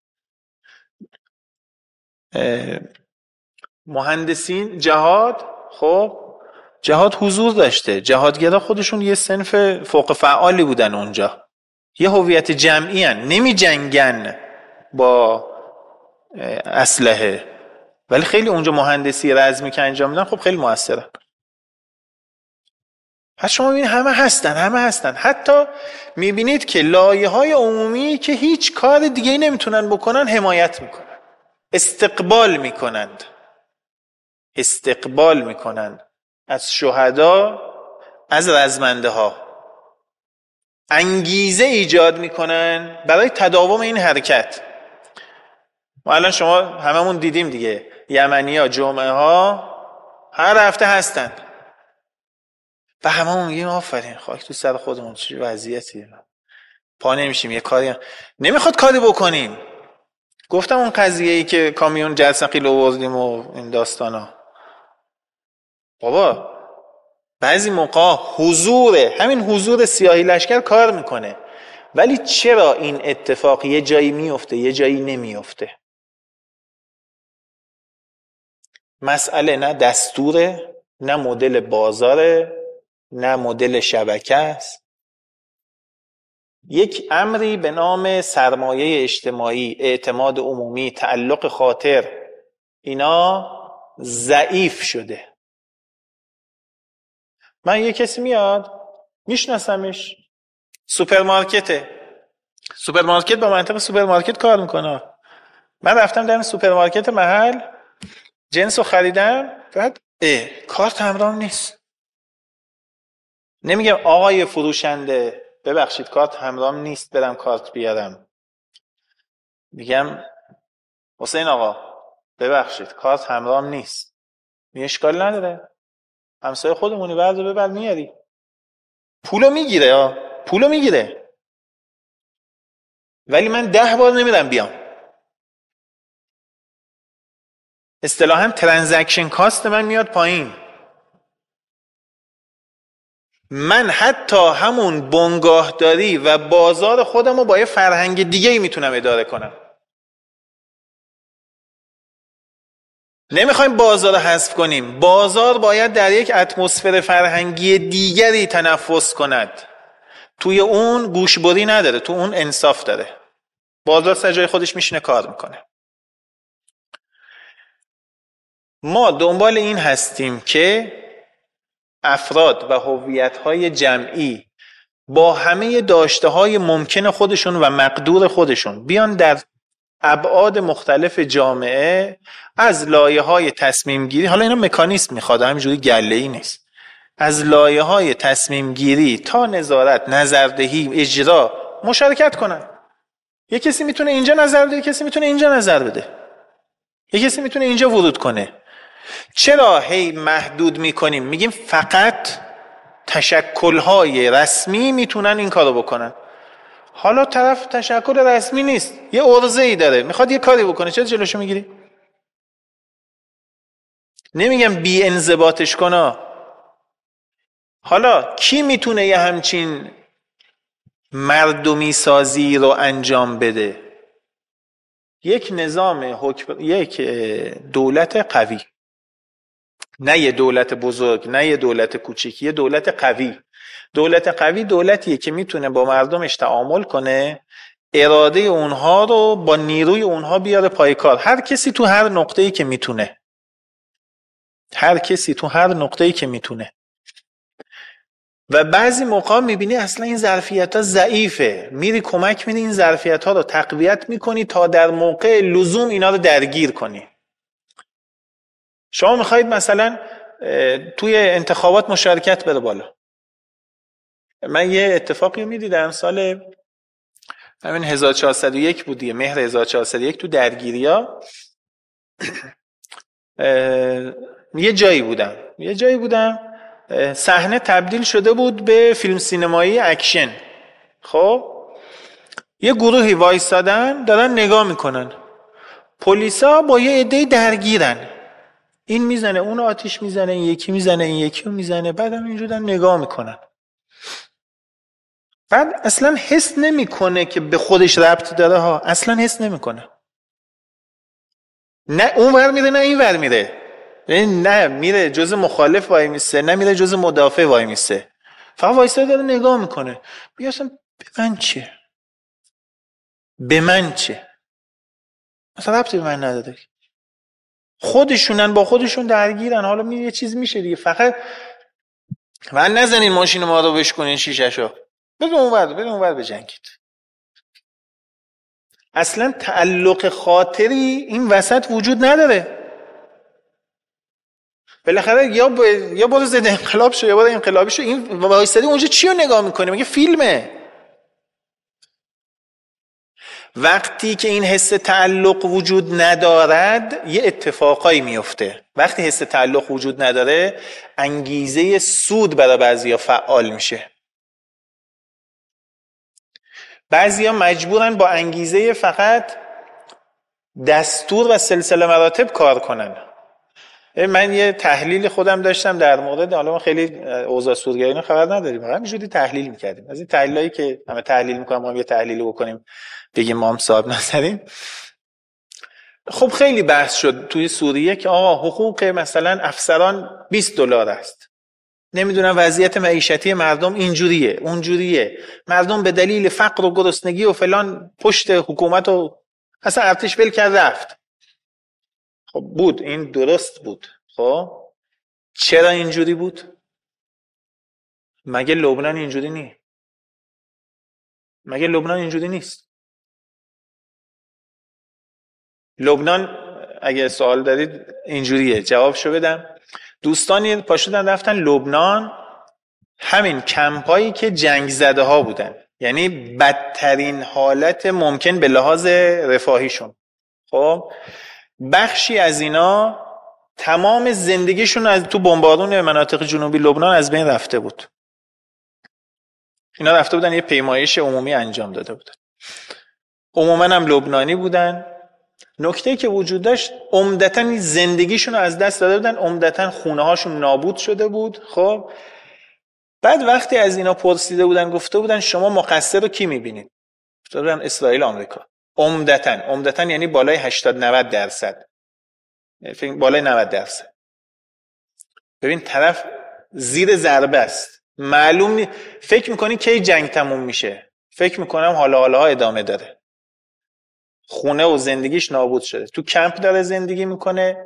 مهندسین جهاد، خب جهاد حضور داشته، جهادگرا خودشون یه صنف فوق فعالی بودن اونجا، یه هویت جمعی هن. نمی جنگن با اسلحه ولی خیلی اونجا مهندسی رزمی که انجام میدن خب خیلی موثرن. پس شما میبینید همه هستن همه هستن حتی میبینید که لایه‌های عمومی که هیچ کار دیگه نمیتونن بکنن حمایت میکنن، استقبال میکنند استقبال میکنند از شهدا، از رزمنده ها، انگیزه ایجاد میکنن برای تداوم این حرکت. ما الان شما هممون دیدیم دیگه، یمنی ها جمعه ها هر هفته هستن و هممون میگیم آفرین خاک تو سر خودمون چه وضعیتیه، پا نمیشیم یه کاری نمیخواد کاری بکنیم. گفتم اون قضیه ای که کامیون جرثقیل آوردیم و این داستانا، بابا بعضی موقع حضور همین حضور سیاهی لشکر کار میکنه، ولی چرا این اتفاق یه جایی میفته یه جایی نمیفته؟ مسئله نه دستوره، نه مدل بازاره، نه مدل شبکه است. یک امری به نام سرمایه اجتماعی، اعتماد عمومی، تعلق خاطر، اینا ضعیف شده. من یه کسی میاد میشناسمش، سوپرمارکته، سوپرمارکت با منطق سوپرمارکت کار میکنه. من رفتم در سوپرمارکت محل جنس رو خریدم، بعد اه کارت همراهم نیست. نمیگم آقای فروشنده ببخشید کارت همراهم نیست برم کارت بیارم، میگم حسین آقا ببخشید کارت همراهم نیست. میگه اشکال نداره، همسایه خودمونی، برد ببر میاری. پولو میگیره ها، پولو میگیره، ولی من ده بار نمیرم بیام. اصطلاحاً ترانزکشن کاست من میاد پایین. من حتی همون بنگاهداری و بازار خودم رو با یه فرهنگ دیگه‌ای میتونم اداره کنم. نمیخوایم بازار رو حذف کنیم، بازار باید در یک اتمسفر فرهنگی دیگری تنفس کند. توی اون گوشبری نداره، تو اون انصاف داره. بازار سر جای خودش میشینه کار میکنه. ما دنبال این هستیم که افراد و هویت‌های جمعی با همه داشته‌های ممکن خودشون و مقدور خودشون بیان در ابعاد مختلف جامعه از لایه‌های تصمیم گیری، حالا اینا مکانیزم میخواد، همینجوری گله‌ای نیست، از لایه‌های تصمیم گیری تا نظارت، نظردهی، اجرا مشارکت کنن. یه کسی میتونه اینجا نظر بده، یه کسی میتونه اینجا نظر بده، یه کسی میتونه اینجا ورود کنه. چرا هی محدود میکنیم؟ میگیم فقط تشکل‌های رسمی میتونن این کارو بکنن. حالا طرف تشکل رسمی نیست، یه عرضه‌ای داره میخواد یه کاری بکنه، چرا جلوشو میگیری؟ نمیگم بی انضباطش کنا. حالا کی میتونه یه همچین مردمی سازی رو انجام بده؟ یک نظام حکم، یک دولت قوی، نه یه دولت بزرگ، نه یه دولت کوچیک، یه دولت قوی. دولت قوی دولتیه که میتونه با مردمش تعامل کنه، اراده اونها رو با نیروی اونها بیاره پای کار. هر کسی تو هر نقطه‌ای که میتونه، هر کسی تو هر نقطه‌ای که میتونه. و بعضی موقع میبینی اصلا این ظرفیت‌ها ضعیفه، میری کمک میدی این ظرفیت‌ها رو تقویت میکنی تا در موقع لزوم اینا رو درگیر کنی. شما میخواید مثلا توی انتخابات مشارکت بره بالا. من یه اتفاقی میدیدم سال همین هزار و چهارصد و یک بود دیگه، مهر هزار و چهارصد و یک، تو درگیریا یه جایی بودم یه جایی بودم صحنه تبدیل شده بود به فیلم سینمایی اکشن. خب یه گروهی وایسادن دارن نگاه میکنن، پلیسا با یه عده درگیرن، این میزنه اون آتیش میزنه، این یکی میزنه این یکی رو میزنه، بعدم اینجوری نگاه میکنن. بعد اصلا حس نمیکنه که به خودش ربط داره ها، اصلا حس نمیکنه. نه اون ور میره نه این ور میره، نه میره جز مخالف وای میسته نه میره جز مدافع وای میسته، فقط وایسته داره نگاه میکنه. بیا اصلا به من چه؟ به من چه؟ اصلا ربطی به من نداره. خودشونن با خودشون درگیرن. حالا می یه چیز میشه دیگه، فقط من نزنین ماشین ما رو بشکنین شیشه‌شو، بریم اونور بریم اونور بجنگید. اصلا تعلق خاطری این وسط وجود نداره. بالاخره یا ب... یا برو ضد انقلاب شو یا برو انقلابی شو. این وایسادی اونجا چی رو نگاه میکنی؟ مگه فیلمه؟ وقتی که این حس تعلق وجود ندارد یه اتفاقایی میفته. وقتی حس تعلق وجود نداره انگیزه سود برای بعضیا فعال میشه. بعضیا مجبورن با انگیزه فقط دستور و سلسله مراتب کار کنن. من یه تحلیل خودم داشتم در مورد، حالا ما خیلی اوضاع سودگری رو خبر نداریم، همینجوری تحلیل میکردیم. از این تحلیلایی که همه تحلیل میکنن، ما هم یه تحلیل بکنیم بگیم ما هم صاحب نظریم. خب خیلی بحث شد توی سوریه که آقا حقوق مثلا افسران بیست دلار است، نمیدونم وضعیت معیشتی مردم اینجوریه اونجوریه، مردم به دلیل فقر و گرسنگی و فلان پشت حکومت و اصلا ارتش ول کرد رفت. خب بود، این درست بود. خب چرا اینجوری بود؟ مگه لبنان اینجوری نی؟ مگه لبنان اینجوری نیست؟ لبنان اگه سوال دارید اینجوریه، جوابشو بدم. دوستانی پاشدن رفتن لبنان، همین کمپایی که جنگ زده ها بودن، یعنی بدترین حالت ممکن به لحاظ رفاهیشون. خب بخشی از اینا تمام زندگیشون از تو بمبارون مناطق جنوبی لبنان از بین رفته بود. اینا رفته بودن یه پیمایش عمومی انجام داده بودن، عموما هم لبنانی بودن. نکته‌ای که وجود داشت عمدتاً زندگیشون رو از دست داده بودن، عمدتاً خونه هاشون نابود شده بود. خب بعد وقتی از اینا پرسیده بودن گفته بودن شما مقصر رو کی میبینید؟ گفته بودن اسرائیل آمریکا. عمدتاً عمدتاً یعنی بالای هشتاد نود درصد، فکر بالای نود درصد. ببین طرف زیر ضربه است، معلوم نی... فکر میکنی کی جنگ تموم میشه؟ فکر میکنم حالا حالا ها ادامه داره. خونه و زندگیش نابود شده، تو کمپ داره زندگی میکنه.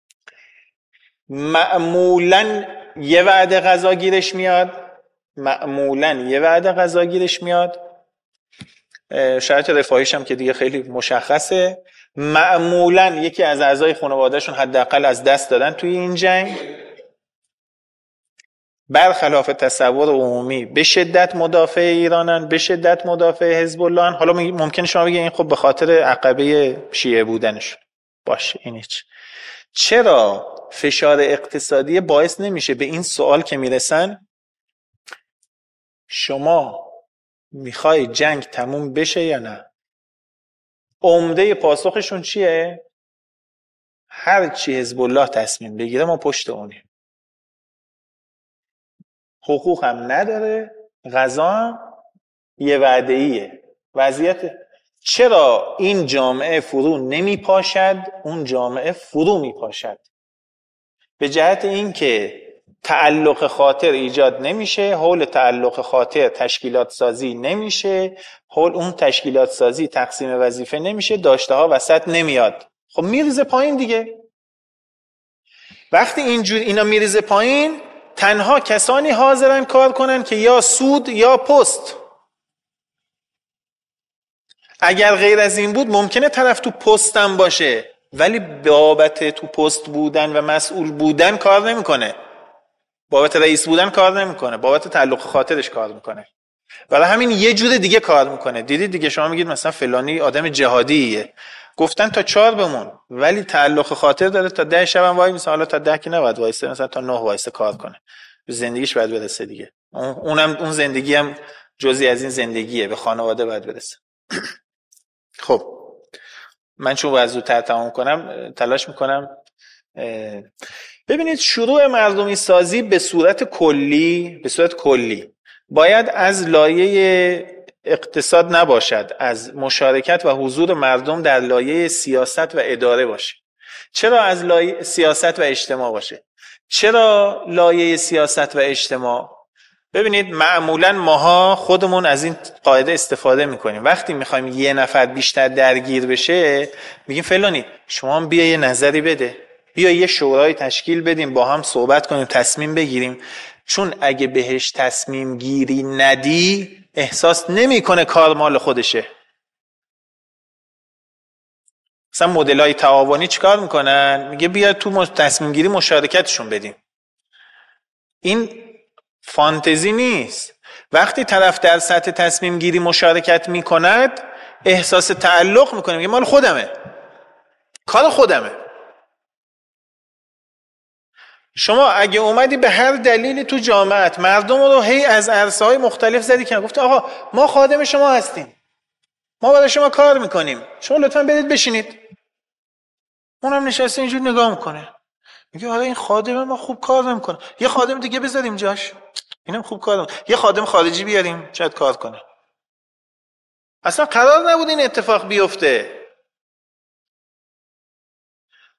معمولاً یه وعده غذا گیرش میاد، معمولاً یه وعده غذا گیرش میاد. شرایط رفاهیش هم که دیگه خیلی مشخصه. معمولاً یکی از اعضای خانوادهشون حداقل از دست دادن توی این جنگ. برخلاف تصور عمومی به شدت مدافع ایرانن، به شدت مدافع حزب الله. حالا ممکنه شما بگید این خب به خاطر عقبه شیعه بودنش باشه، این هیچ. چرا فشار اقتصادی باعث نمیشه به این سوال که میرسن شما میخوای جنگ تموم بشه یا نه؟ عمده پاسخشون چیه؟ هر چی حزب الله تصمیم بگیره ما پشت اونیم. حقوق هم نداره، غذا هم یه وعده‌ایه. وضعیت چرا این جامعه فرو نمی پاشد، اون جامعه فرو می پاشد؟ به جهت این که تعلق خاطر ایجاد نمیشه، حول تعلق خاطر تشکیلات سازی نمیشه، حول اون تشکیلات سازی تقسیم وظیفه نمیشه، داشته ها وسط نمیاد. خب میریزه پایین دیگه. وقتی اینجور اینا میریزه پایین، تنها کسانی حاضرن کار کنن که یا سود یا پست. اگر غیر از این بود ممکنه طرف تو پستم باشه ولی بابت تو پست بودن و مسئول بودن کار نمیکنه، بابت رئیس بودن کار نمیکنه، بابت تعلق خاطرش کار میکنه. برای همین یه جور دیگه کار میکنه. دیدید دیگه، شما میگید مثلا فلانی آدم جهادیه، گفتن تا چهار بمون ولی تعلق خاطر داره تا ده شب هم وای میسه. حالا تا ده که نباید وایسه، مثلا تا نه وایسه کار کنه، زندگیش باید برسه دیگه. اونم اون زندگی هم جزئی از این زندگیه، به خانواده باید برسه. خب من چون باید زودتر تمام کنم تلاش میکنم. ببینید شروع مردمی سازی به صورت کلی به صورت کلی باید از لایه اقتصاد نباشد، از مشارکت و حضور مردم در لایه سیاست و اداره باشه. چرا از لایه سیاست و اجتماع باشه؟ چرا لایه سیاست و اجتماع؟ ببینید معمولا ماها خودمون از این قاعده استفاده میکنیم. وقتی میخوایم یه نفر بیشتر درگیر بشه میگیم فلانی شما هم بیا یه نظری بده، بیا یه شورای تشکیل بدیم با هم صحبت کنیم تصمیم بگیریم. چون اگه بهش تصمیم گیری ندی احساس نمیکنه کار مال خودشه. مثلا مدل‌های تعاونی چیکار میکنن؟ میگه بیا تو تصمیم گیری مشارکتشون بدیم. این فانتزی نیست. وقتی طرف در سطح تصمیم گیری مشارکت میکند احساس تعلق میکنه، میگه مال خودمه، کار خودمه. شما اگه اومدی به هر دلیلی تو جامعت مردم رو هی از عرصه‌های مختلف زدی کنار، گفتی آقا ما خادم شما هستیم، ما برای شما کار میکنیم، شما لطفاً برید بشینید. اونم نشسته اینجور نگاه میکنه، میگه آره این خادم ما خوب کار نمیکنه، یه خادم دیگه بذاریم جاش، اینم خوب کار نمیکنه، یه خادم خارجی بیاریم شاید کار کنه. اصلا قرار نبود این اتفاق بیفته.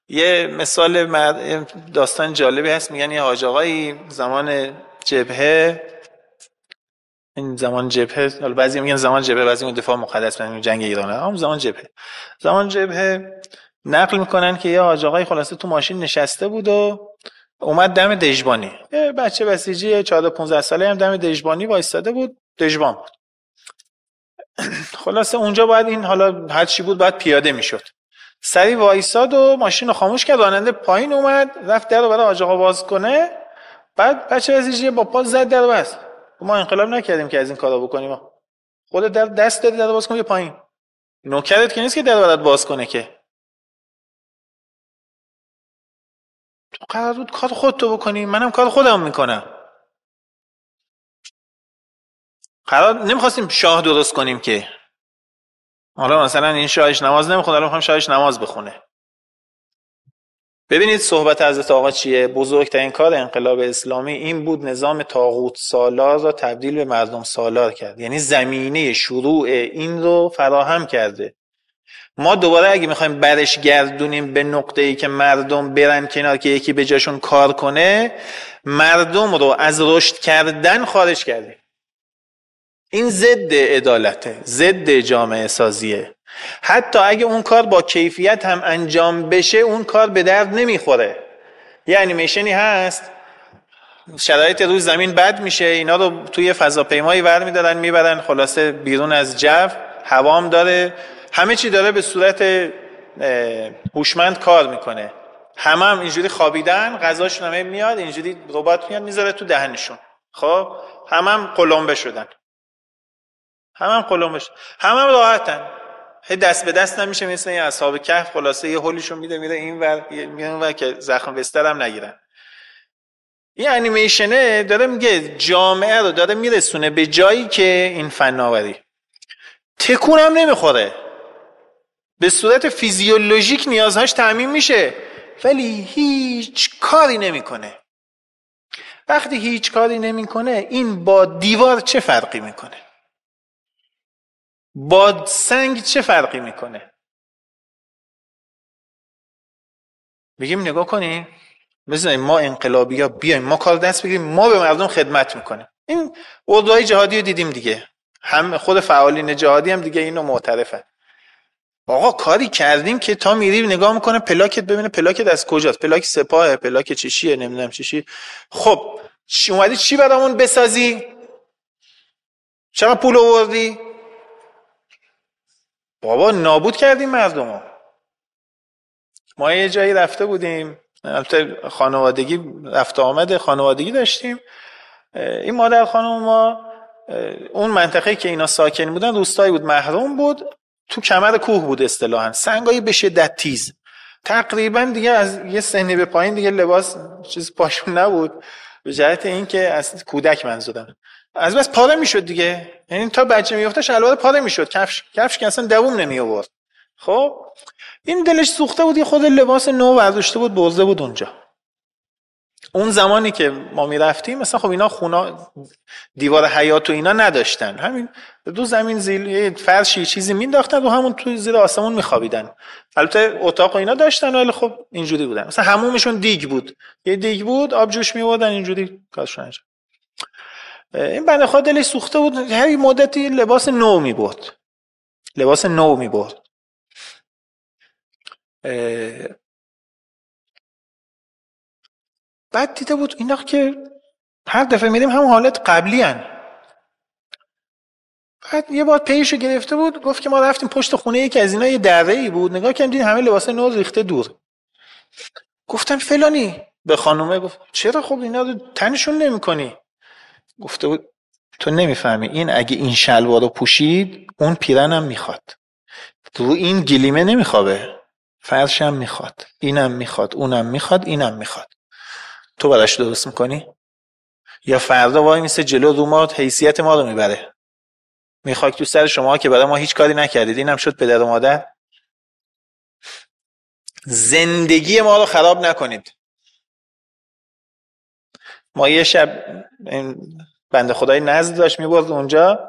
یه مثال مر- داستان جالبی هست، میگن یه حاج آقایی زمان جبهه، این زمان جبهه، حالا بعضی میگن زمان جبهه، بعضی میگن دفاع مقدس، یعنی جنگ ایران، هم زمان جبهه. زمان جبهه نقل میکنن که یه حاج آقای خلاصه تو ماشین نشسته بود و اومد دم دژبانی. یه بچه بسیجی چهارده پانزده ساله هم دم دژبانی وایستاده بود، دژبان بود. خلاصه اونجا باید این، حالا هر چی بود باید پیاده میشد. سری وایساد و ماشین رو خاموش کرد، راننده پایین اومد رفت در رو برای حاج آقا باز کنه، بعد بچه بسیجی با پا زد در بست. ما انقلاب نکردیم که از این کارا بکنیم، خودت در دست دادی در باز کن، یه پایین. نوکرت که نیست که در برات باز کنه که، تو قرار بود کار خودتو بکنی، منم کار خودم میکنم. قرار نمیخواستیم شاه درست کنیم که حالا مثلا این شاهش نماز نمیخونه، حالا میخوام شاهش نماز بخونه. ببینید صحبت حضرت آقا چیه. بزرگترین کار انقلاب اسلامی این بود نظام طاغوت سالار را تبدیل به مردم سالار کرد، یعنی زمینه شروع این رو فراهم کرده. ما دوباره اگه میخوایم برش گردونیم به نقطه‌ای که مردم برن کنار که یکی به جاشون کار کنه، مردم رو از رشد کردن خارج کردیم. این ضد عدالته، ضد جامعه سازیه. حتی اگه اون کار با کیفیت هم انجام بشه، اون کار به درد نمیخوره. یه انیمیشنی هست، شرایط روی زمین بد میشه، اینا رو توی فضاپیمایی ور میدارن میبرن خلاصه بیرون از جو، هوام داره، همه چی داره به صورت هوشمند کار میکنه، همه هم اینجوری خوابیدن، غذاشون هم میاد اینجوری، ربات میاد میذاره تو دهنشون، خب همه هم قلمبه شدن، همه هم قلمبه شدن، همه هم راحتن، هی دست به دست نمیشه، مثل این اصحاب کهف خلاصه یه هولیشون میده میره اینور میره اونور که زخم بستر هم نگیرن. این انیمیشنه داره میگه جامعه رو داره میرسونه به جایی که این فناوری تکون هم نمیخوره، به صورت فیزیولوژیک نیازهاش تامین میشه ولی هیچ کاری نمیکنه. وقتی هیچ کاری نمیکنه این با دیوار چه فرقی میکنه؟ با سنگ چه فرقی میکنه؟ بگیم نگاه کنیم، بذاریم ما انقلابی ها بیایم ما کار دست بگیریم، ما به مردم خدمت میکنیم. این اردوهای جهادی رو دیدیم دیگه، هم خود فعالین جهادی هم دیگه اینو معترفن. آقا کاری کردیم که تا میری نگاه میکنه پلاکت ببینه پلاکت از کجاست، پلاک سپاهه، پلاک چشیه، نمیدونم چشی. خب چی اومدی چی برامون بسازی؟ چقدر پول آوردی؟ بابا نابود کردیم مردمو. ما یه جایی رفته بودیم، البته خانوادگی رفت آمد خانوادگی داشتیم، این مادر خانم ما اون منطقه که اینا ساکن بودن روستایی بود، محروم بود، تو کمر کوه بود اصطلاحاً، سنگای به شدت تیز، تقریبا دیگه از یه سنی به پایین دیگه لباس چیز پاشون نبود، به جهت این که از کودک منظورم، از بس پاره میشد دیگه، یعنی تا بچه میافتاد شلوار پاره میشد، کفش کفش که اصلا دووم نمی آورد. خب این دلش سوخته بود، خود لباس نو برداشته بود برده بود اونجا. اون زمانی که ما میرفتیم مثلا خب اینا خونا دیوار حیاط و اینا نداشتن، همین دو زمین زیل یه فرشی چیزی مینداختن و همون تو زیر آسمون میخوابیدن. البته اتاق و اینا داشتن ولی خب اینجوری بودن، مثلا حمومشون دیگ بود، یه دیگ بود آب جوش میوردن اینجوری کارشون انجام. این بنده خدا دلش سوخته بود، هر مدتی لباس نو میبرد، لباس نو میبرد. بعد دیده بود اینا که هر دفعه میریم همون حالت قبلی هن. بعد یه بار پیشو گرفته بود، گفت که ما رفتیم پشت خونه یکی از اینا، یه دره‌ای بود، نگاه کردیم همه لباس نو ریخته دور. گفتم فلانی، به خانومه گفت چرا خب اینا رو تنشون نمی‌کنی؟ گفته بود تو نمیفهمی، این اگه این شلوار رو پوشید اون پیرنم میخواد، رو این گلیمه نمیخوابه، فرشم میخواد، اینم میخواد، اونم میخواد، اینم میخواد، تو براش درست میکنی؟ یا فردا وای میسه جلو رو ما حیثیت ما رو میبره، میخواک تو سر شما که برای ما هیچ کاری نکردید، اینم شد پدر و مادر. زندگی ما رو خراب نکنید. ما یه شب بنده خدای نزد داشت میبرد اونجا،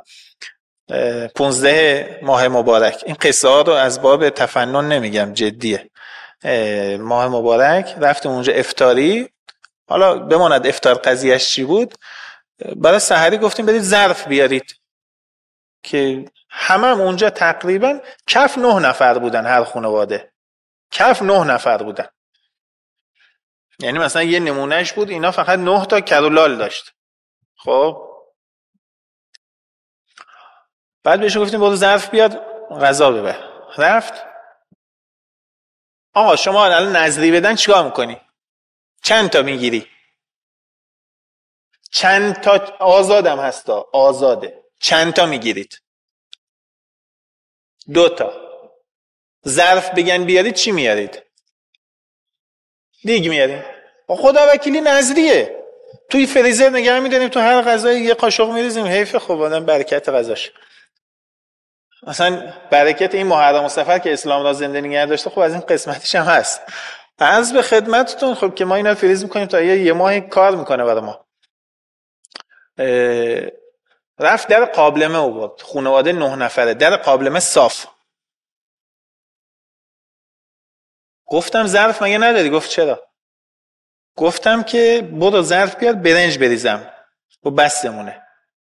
پونزده ماه مبارک، این قصه ها رو از باب تفنن نمیگم، جدیه، ماه مبارک، رفتیم اونجا افطاری. حالا بماند افطار قضیهش چی بود. برای سحری گفتیم برید ظرف بیارید که همه هم اونجا تقریبا کف نه نفر بودن، هر خانواده کف نه نفر بودن. یعنی مثلا یه نمونهش بود اینا فقط نه تا کرولال داشت. خب بعد بهش گفتیم برو ظرف بیاد غذا ببر. رفت. آقا شما الان نظری بدن چیکار میکنی؟ چند تا میگیری؟ چند تا آزادم هستا، آزاده. چند تا میگیرید؟ دو تا. ظرف بگن بیارید چی میارید؟ دیگ میارید. خدا وکیلی نظریه. توی فریزر نگه میداریم، تو هر غذایی یه قاشق میریزیم. حیف خب آدم برکت غذاش. مثلا برکت این محرم و سفر که اسلام را زنده نگه داشته، خب از این قسمتش هم هست. عرض به خدمتتون خب که ما اینا فریز میکنیم تا یه, یه ماه کار میکنه برای ما. رفت در قابلمه آورد، خانواده نه نفره، در قابلمه صاف. گفتم ظرف مگه نداری؟ گفت چرا؟ گفتم که برو ظرف بیار برنج بریزم و بسمونه.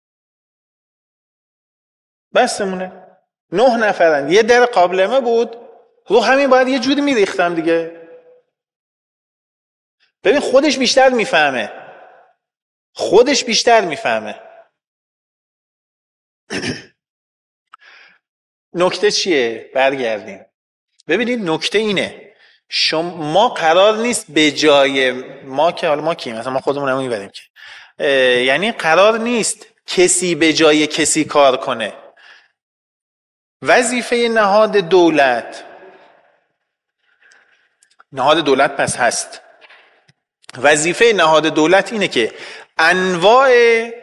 بسمونه. نه نفرن، یه در قابلمه بود، رو همین باید یه جوری میریختم دیگه. ببین خودش بیشتر میفهمه، خودش بیشتر میفهمه. نکته چیه؟ برگردیم. ببینید نکته اینه، شما ما قرار نیست به جای ما که حالا ما کیم؟ مثلا ما خودمون هم میبریم که یعنی قرار نیست کسی به جای کسی کار کنه. وظیفه نهاد دولت، نهاد دولت پس هست، وظیفه نهاد دولت اینه که انواع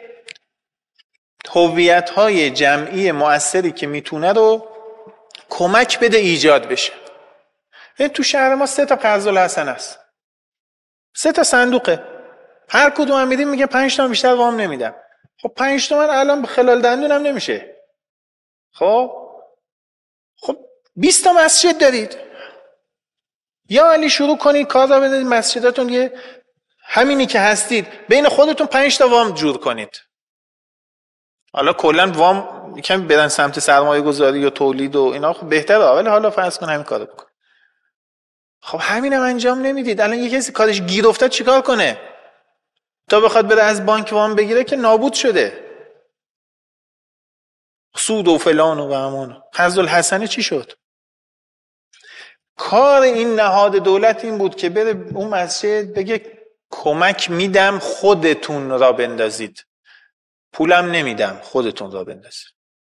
هویت‌های جمعی مؤثری که میتونه رو کمک بده ایجاد بشه. این تو شهر ما سه تا قرض الحسن است، سه تا صندوقه، هر کدوم هم میدیم میگه پنج تا بیشتر وام نمیدم. خب پنج تومن الان به خلال دندونم نمیشه. خب خب بیست تا مسجد دارید، یا علی شروع کنید کار را بدید مسجداتون، یه همینی که هستید بین خودتون پنج تا وام جور کنید. حالا کلا وام یکم برن سمت سرمایه گذاری و تولید و اینا خب بهتره، ولی حالا فرض کن همین کارو بکن. خب همینم انجام نمیدید. الان یه کسی کارش گیر افتاد چیکار کنه؟ تا بخواد بره از بانک وام بگیره که نابود شده. سود و فلان و همون. قرض الحسنه چی شد؟ کار این نهاد دولت این بود که بره اون مسجد بگه کمک میدم خودتون را بندازید، پولم نمیدم خودتون را بندازید.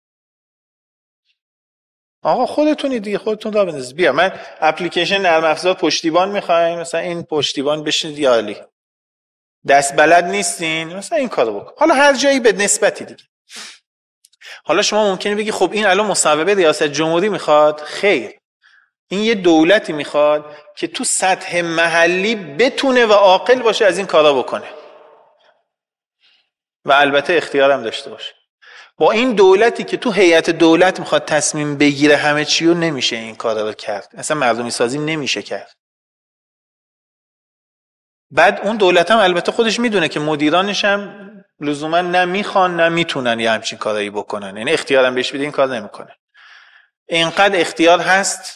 آقا خودتونی دیگه، خودتون را بندازید. بیا من اپلیکیشن نرم افزار پشتیبان میخوایم، مثلا این پشتیبان بشینید یا علی دست بلد نیستین مثلا این کارو بکن. حالا هر جایی به نسبتی دیگه. حالا شما ممکنه بگی خب این الان مصوبه ریاست جمهوری میخواد. خیر، این یه دولتی میخواد که تو سطح محلی بتونه و عاقل باشه از این کارا بکنه و البته اختیارم داشته باشه. با این دولتی که تو هیئت دولت میخواد تصمیم بگیره همه چی رو نمیشه این کارا رو کرد، اصلا مردمی سازی نمیشه کرد. بعد اون دولت هم البته خودش میدونه که مدیرانش هم لزوما نه میخوان نه میتونن یه همچین کارایی بکنن، یعنی اختیارم بهش بده این کار نمیکنه. اینقدر اختیار هست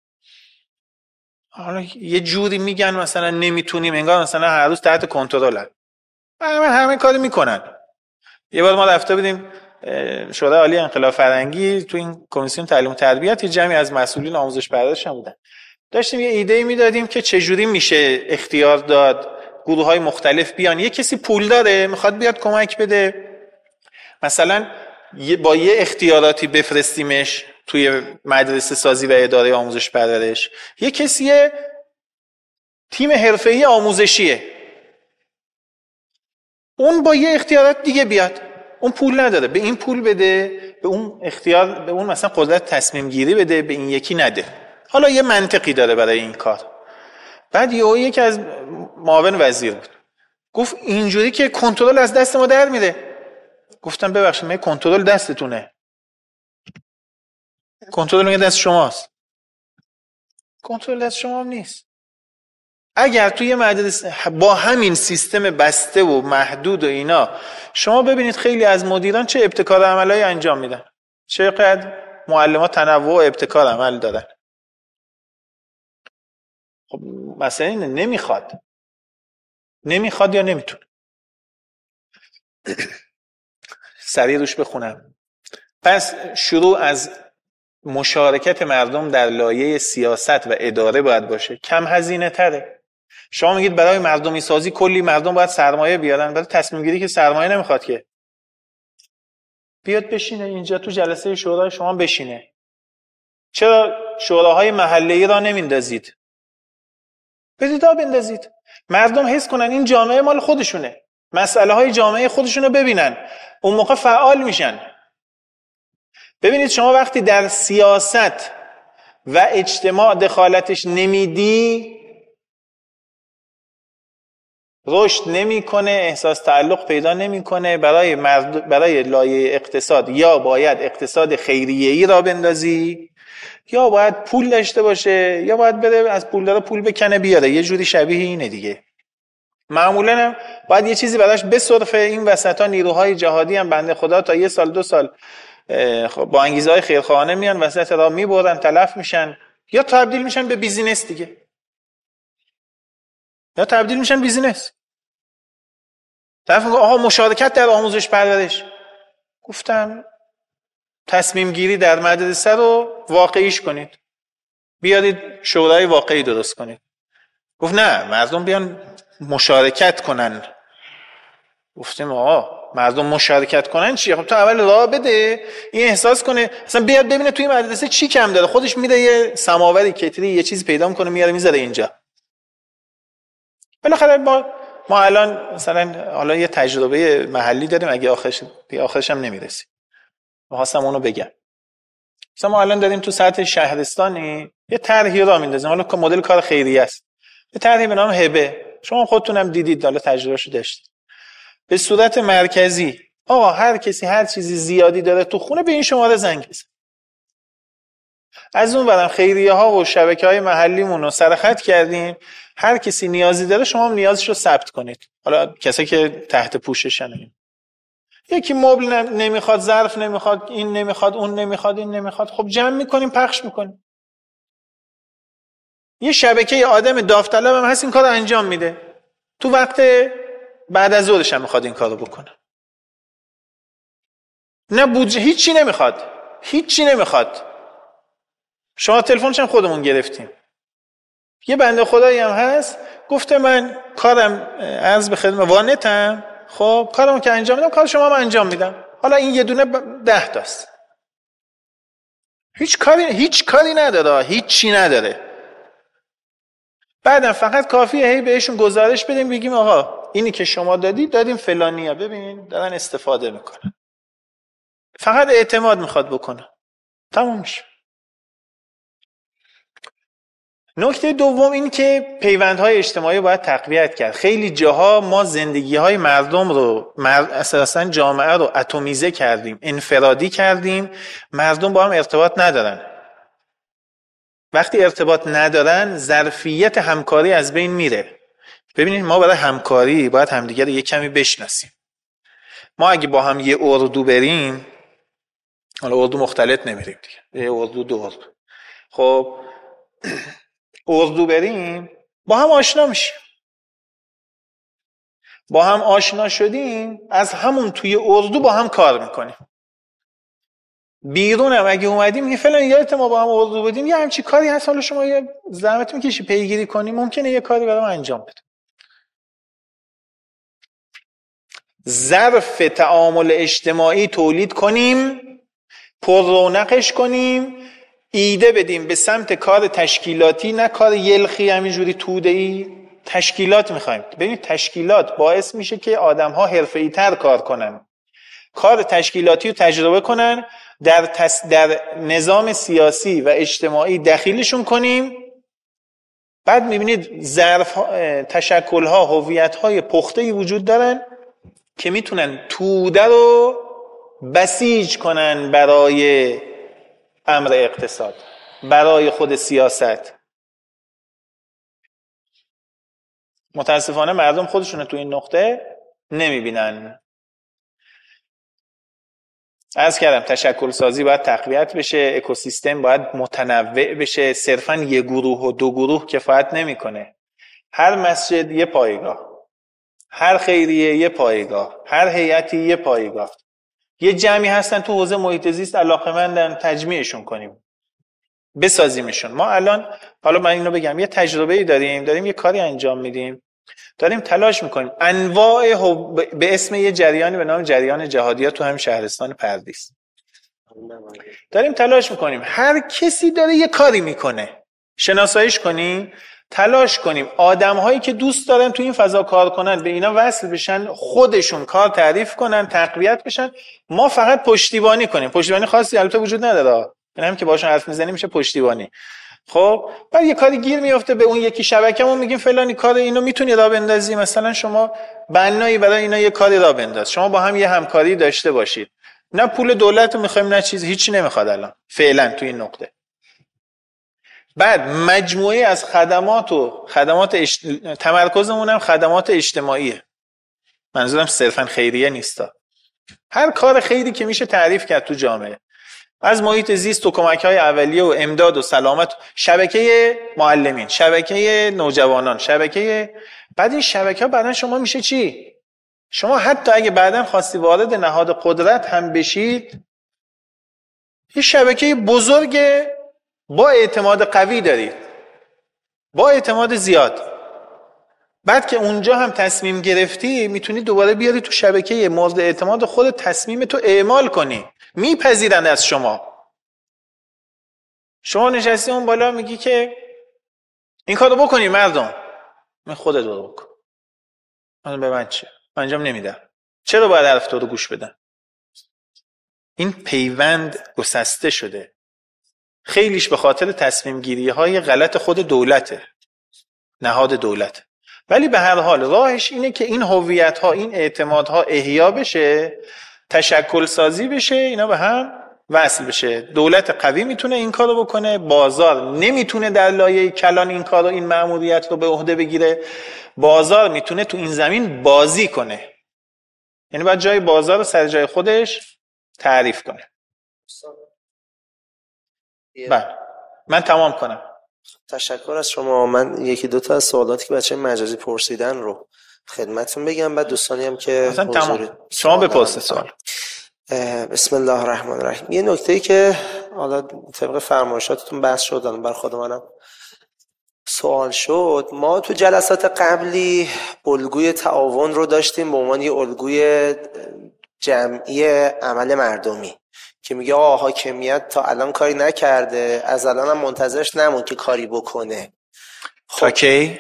حالا یه جوری میگن مثلا نمیتونیم، انگار مثلا هر روز تحت کنترلن، همه همه کاری میکنن. یه بار ما رفته بودیم شورای عالی انقلاب فرهنگی، تو این کمیسیون تعلیم و تربیت، یه جمعی از مسئولین آموزش پرورش هم بودن. داشتیم یه ایده میدادیم که چجوری میشه اختیار داد گروه‌های مختلف بیان. یه کسی پول داره میخواد بیاد کمک بده، مثلا با یه اختیاراتی بفرستیمش توی مدرسه سازی و اداره آموزش پرورش. یه کسی تیم حرفه‌ای آموزشیه، اون با یه اختیارات دیگه بیاد، اون پول نداره به این پول بده، به اون اختیار، به اون مثلا قدرت تصمیم گیری بده، به این یکی نده. حالا یه منطقی داره برای این کار. بعد یهو یکی از معاون وزیر بود گفت اینجوری که کنترل از دست ما در میره. گفتم ببخشید من کنترل دستتونه، کنترل میگه دست شماست. کنترل دست شما هم نیست. اگر توی مدرسه با همین سیستم بسته و محدود و اینا شما ببینید خیلی از مدیران چه ابتکار عملایی انجام میدن، چقدر معلم‌ها تنوع و ابتکار عمل دارن. خب مثلا اینه نمیخواد نمیخواد یا نمیتونه. سریع روش بخونم. پس شروع از مشارکت مردم در لایه سیاست و اداره باید باشه. کم هزینه تره. شما میگید برای مردمی سازی کلی مردم باید سرمایه بیارن، برای تصمیم گیری که سرمایه نمیخواد که بیاد بشینه اینجا تو جلسه شورای شما بشینه. چرا شوراهای محله‌ای را نمیندازید؟ بدید آب بندازید. مردم حس کنن این جامعه مال خودشونه، مسئله های جامعه خودشونو ببینن، اون موقع فعال میشن. ببینید شما وقتی در سیاست و اجتماع دخالتش نمیدی، رشد نمیکنه، احساس تعلق پیدا نمیکنه. برای مرد... برای لایه اقتصاد یا باید اقتصاد خیریه‌ای را بندازی، یا باید پول داشته باشه، یا باید بره از پولدار پول بکنه بیاره. یه جوری شبیه اینه دیگه. معمولا هم باید یه چیزی براش بسرفه. این وسطا نیروهای جهادی هم بنده خدا تا یه سال دو سال با انگیزه‌های خیرخواهانه میان وسط راه میبرن، تلف میشن، یا تبدیل میشن به بیزینس دیگه، یا تبدیل میشن بیزینس. طرف میگه آها مشارکت در آموزش پرورش. گفتم تصمیم گیری در مدرسه رو واقعیش کنید، بیارید شورای واقعی درست کنید. گفت نه، مردم بیان مشارکت کنن. گفتیم آقا مردم مشارکت کنن چیه؟ خب تو اول راه بده این احساس کنه، اصلا بیاد ببینه توی مدرسه چی کم داره، خودش میره یه سماوری کتری یه چیز پیدا میکنه میاره میذاره اینجا. بالاخره ما ما الان مثلا حالا یه تجربه محلی داریم، اگه آخرش آخرش هم نمیرسیم. می‌خواستم اونو بگم. مثلا ما الان داریم تو سطح شهرستانی یه طرحی را میندازیم، حالا مدل کار خیریه است. یه طرحی به نام هبه، شما خودتونم دیدید، حالا تجربهشو داشتید. به صورت مرکزی آقا هر کسی هر چیزی زیادی داره تو خونه به این شماره زنگ بزن. از اون برم خیریه ها و شبکه های محلیمون رو سرخط کردیم. هر کسی نیازی داره شما هم نیازش رو ثبت کنید. حالا کسی که تحت پوششن، یکی مبل نمیخواد، ظرف نمیخواد، این نمیخواد، اون نمیخواد، این نمیخواد، خب جمع میکنیم پخش میکنیم. یه شبکه آدم داوطلب هم هست این کار رو انجام میده، تو وقت بعد از ظهرش هم میخواد این کارو بکنه. نه بودجه، هیچی نمیخواد، هیچی نمیخواد. شما تلفنش هم خودمون گرفتیم. یه بنده خدایی هم هست گفته من کارم عرض به خدمت وانتم، خب کارمو که انجام میدم کار شما هم انجام میدم. حالا این یه دونه ده تاست. هیچ کاری هیچ کاری نداره، هیچی نداره. بعدم فقط کافیه هی بهشون گزارش بدیم بگیم آقا اینی که شما دادی دادیم فلانیا، ببین دارن استفاده میکنن. فقط اعتماد میخواد بکنه، تموم میشه. نکته دوم این که پیوندهای اجتماعی باید تقویت کرد. خیلی جاها ما زندگی‌های مردم رو مرد اساساً جامعه رو اتمیزه کردیم، انفرادی کردیم، مردم با هم ارتباط ندارن. وقتی ارتباط ندارن ظرفیت همکاری از بین میره. ببینید ما برای همکاری باید همدیگه رو یه کمی بشناسیم. ما اگه با هم یه اردو بریم، حالا اردو مختلط نمیریم دیگه، یه اردو دو اردو، خب اردو بریم با هم آشنا میشیم. با هم آشنا شدیم از همون توی اردو با هم کار میکنیم. بیرون هم اگه اومدیم یه فلان یادت ما با هم اردو بودیم یه همچی کاری هست، حالا شما یه زحمت میکشی پیگیری کنی، ممکنه یه کاری برام انجام بده. ظرف تعامل اجتماعی تولید کنیم، پر رونقش کنیم، ایده بدیم به سمت کار تشکیلاتی، نه کار یلخی همینجوری توده‌ای. تشکیلات میخوایم. ببینید تشکیلات باعث میشه که آدم‌ها حرفه‌ای تر کار کنن، کار تشکیلاتی رو تجربه کنن، در, تس... در نظام سیاسی و اجتماعی دخیلشون کنیم. بعد میبینید ظرف تشکل‌ها، هویت‌های پخته‌ای وجود دارن که میتونن توده رو بسیج کنن برای امر اقتصاد، برای خود سیاست. متاسفانه مردم خودشون تو این نقطه نمیبینن. عرض کردم تشکل سازی باید تقویت بشه، اکوسیستم باید متنوع بشه، صرفا یه گروه و دو گروه کفایت نمیکنه. هر مسجد یه پایگاه، هر خیریه یه پایگاه، هر هیئتی یه پایگاه. یه جمعی هستن تو حوزه محیط زیست علاقه‌مندن، تجمیعشون کنیم، بسازیمشون. ما الان حالا من اینو بگم یه تجربه‌ای داریم، داریم یه کاری انجام میدیم، داریم تلاش میکنیم انواع به اسم یه جریانی به نام جریان جهادیات تو هم شهرستان پردیس داریم تلاش میکنیم. هر کسی داره یه کاری میکنه، شناساییش کنیم، تلاش کنیم آدم‌هایی که دوست دارن تو این فضا کار کنن به اینا وصل بشن، خودشون کار تعریف کنن، تقویت بشن، ما فقط پشتیبانی کنیم. پشتیبانی خاصی البته وجود نداره، این هم که باشون حرف میزنیم میشه پشتیبانی. خب بعد یه کاری گیر میفته به اون یکی شبکه‌مون، میگیم فلانی کار اینو میتونی راه بندازی، مثلا شما بنایی برای اینا یه کاری راه بنداز، شما با هم یه همکاری داشته باشید. نه پول دولت رو میخوایم نه چیز، هیچی نمیخواد الان فعلا تو این نقطه. بعد مجموعه از خدمات و خدمات اجت... تمرکزمون هم خدمات اجتماعیه، منظورم صرفا خیریه نیستا، هر کار خیری که میشه تعریف کرد تو جامعه، از محیط زیست و کمک‌های اولیه و امداد و سلامت، شبکه معلمین، شبکه نوجوانان، شبکه. بعد این شبکه بعدن شما میشه چی؟ شما حتی اگه بعدن خواستی وارد نهاد قدرت هم بشید، یه شبکه بزرگ با اعتماد قوی دارید، با اعتماد زیاد. بعد که اونجا هم تصمیم گرفتی میتونی دوباره بیاری تو شبکه مورد اعتماد خود تصمیم تو اعمال کنی، میپذیرن از شما. شما نشستی اون بالا میگی که این کارو بکنی مردم، من خودت رو بکن، من به من چه؟ من انجام نمیدم. چرا باید حرف تو رو گوش بدن؟ این پیوند گسسته شده، خیلیش به خاطر تصمیم گیری های غلط خود دولته، نهاد دولت. ولی به هر حال راهش اینه که این هویت ها، این اعتماد ها احیا بشه، تشکل سازی بشه، اینا به هم وصل بشه. دولت قوی میتونه این کارو بکنه، بازار نمیتونه در لایه کلان این کارو، این مأموریت رو به عهده بگیره. بازار میتونه تو این زمین بازی کنه، یعنی باید جای بازار رو سر جای خودش تعریف کنه. بله من تمام کنم. تشکر از شما. من یکی دو تا از سوالاتی که بچه مجازی پرسیدن رو خدمتتون بگم، بعد دوستانی هم که مثلا تمام شما بپرسید سوال. بسم الله الرحمن الرحیم. یه نکته‌ای که حالا طبق فرمایشاتتون بحث شد، بر خود منم سوال شد، ما تو جلسات قبلی الگوی تعاون رو داشتیم به عنوان یه الگوی جمعی عمل مردمی که میگه آه حاکمیت تا الان کاری نکرده، از الان هم منتظرش نمون که کاری بکنه. خب تا کی؟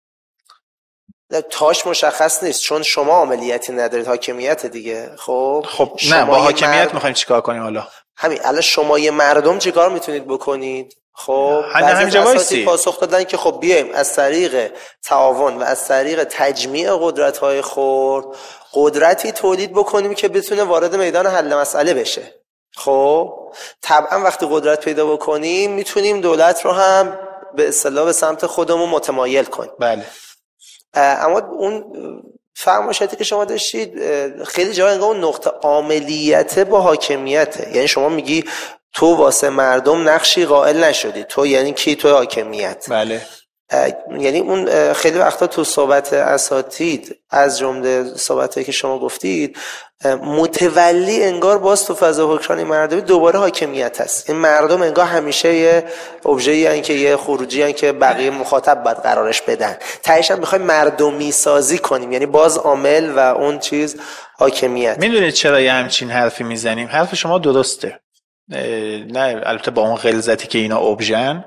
تاش مشخص نیست چون شما عملیاتی ندارید، حاکمیت دیگه. خب خب نه با حاکمیت مرد... میخوایم چیکار کنیم حالا؟ همین الان شما یه مردم چیکار میتونید بکنید؟ خب همینجا وایسی پاسخ دادن که خب بیایم از طریق تعاون و از طریق تجمیع قدرت‌های خرد قدرتی تولید بکنیم که بتونه وارد میدان حل مسئله بشه. خب طبعا وقتی قدرت پیدا بکنیم میتونیم دولت رو هم به اصطلاح به سمت خودمون متمایل کنیم. بله. اما اون فرمایشاتی که شما داشتید خیلی جا انگار اون نقطه عاملیت با حاکمیته، یعنی شما میگی تو واسه مردم نقشی قائل نشدی، تو یعنی کی؟ تو حاکمیت. بله. یعنی اون خیلی وقتا تو صحبت اساتید از جمله صحبتایی که شما گفتید متولی انگار باز تو فضا حکمرانی مردمی دوباره حاکمیت هست. این مردم انگار همیشه یه ابژه‌ای ان که یه خروجی ان که بقیه مخاطب باید قرارش بدن، تهش هم می‌خوایم مردمی سازی کنیم، یعنی باز عامل و اون چیز حاکمیت. میدونید چرا یه همچین حرفی میزنیم؟ حرف شما درسته، نه البته با اون غلظتی که اینا ابژن.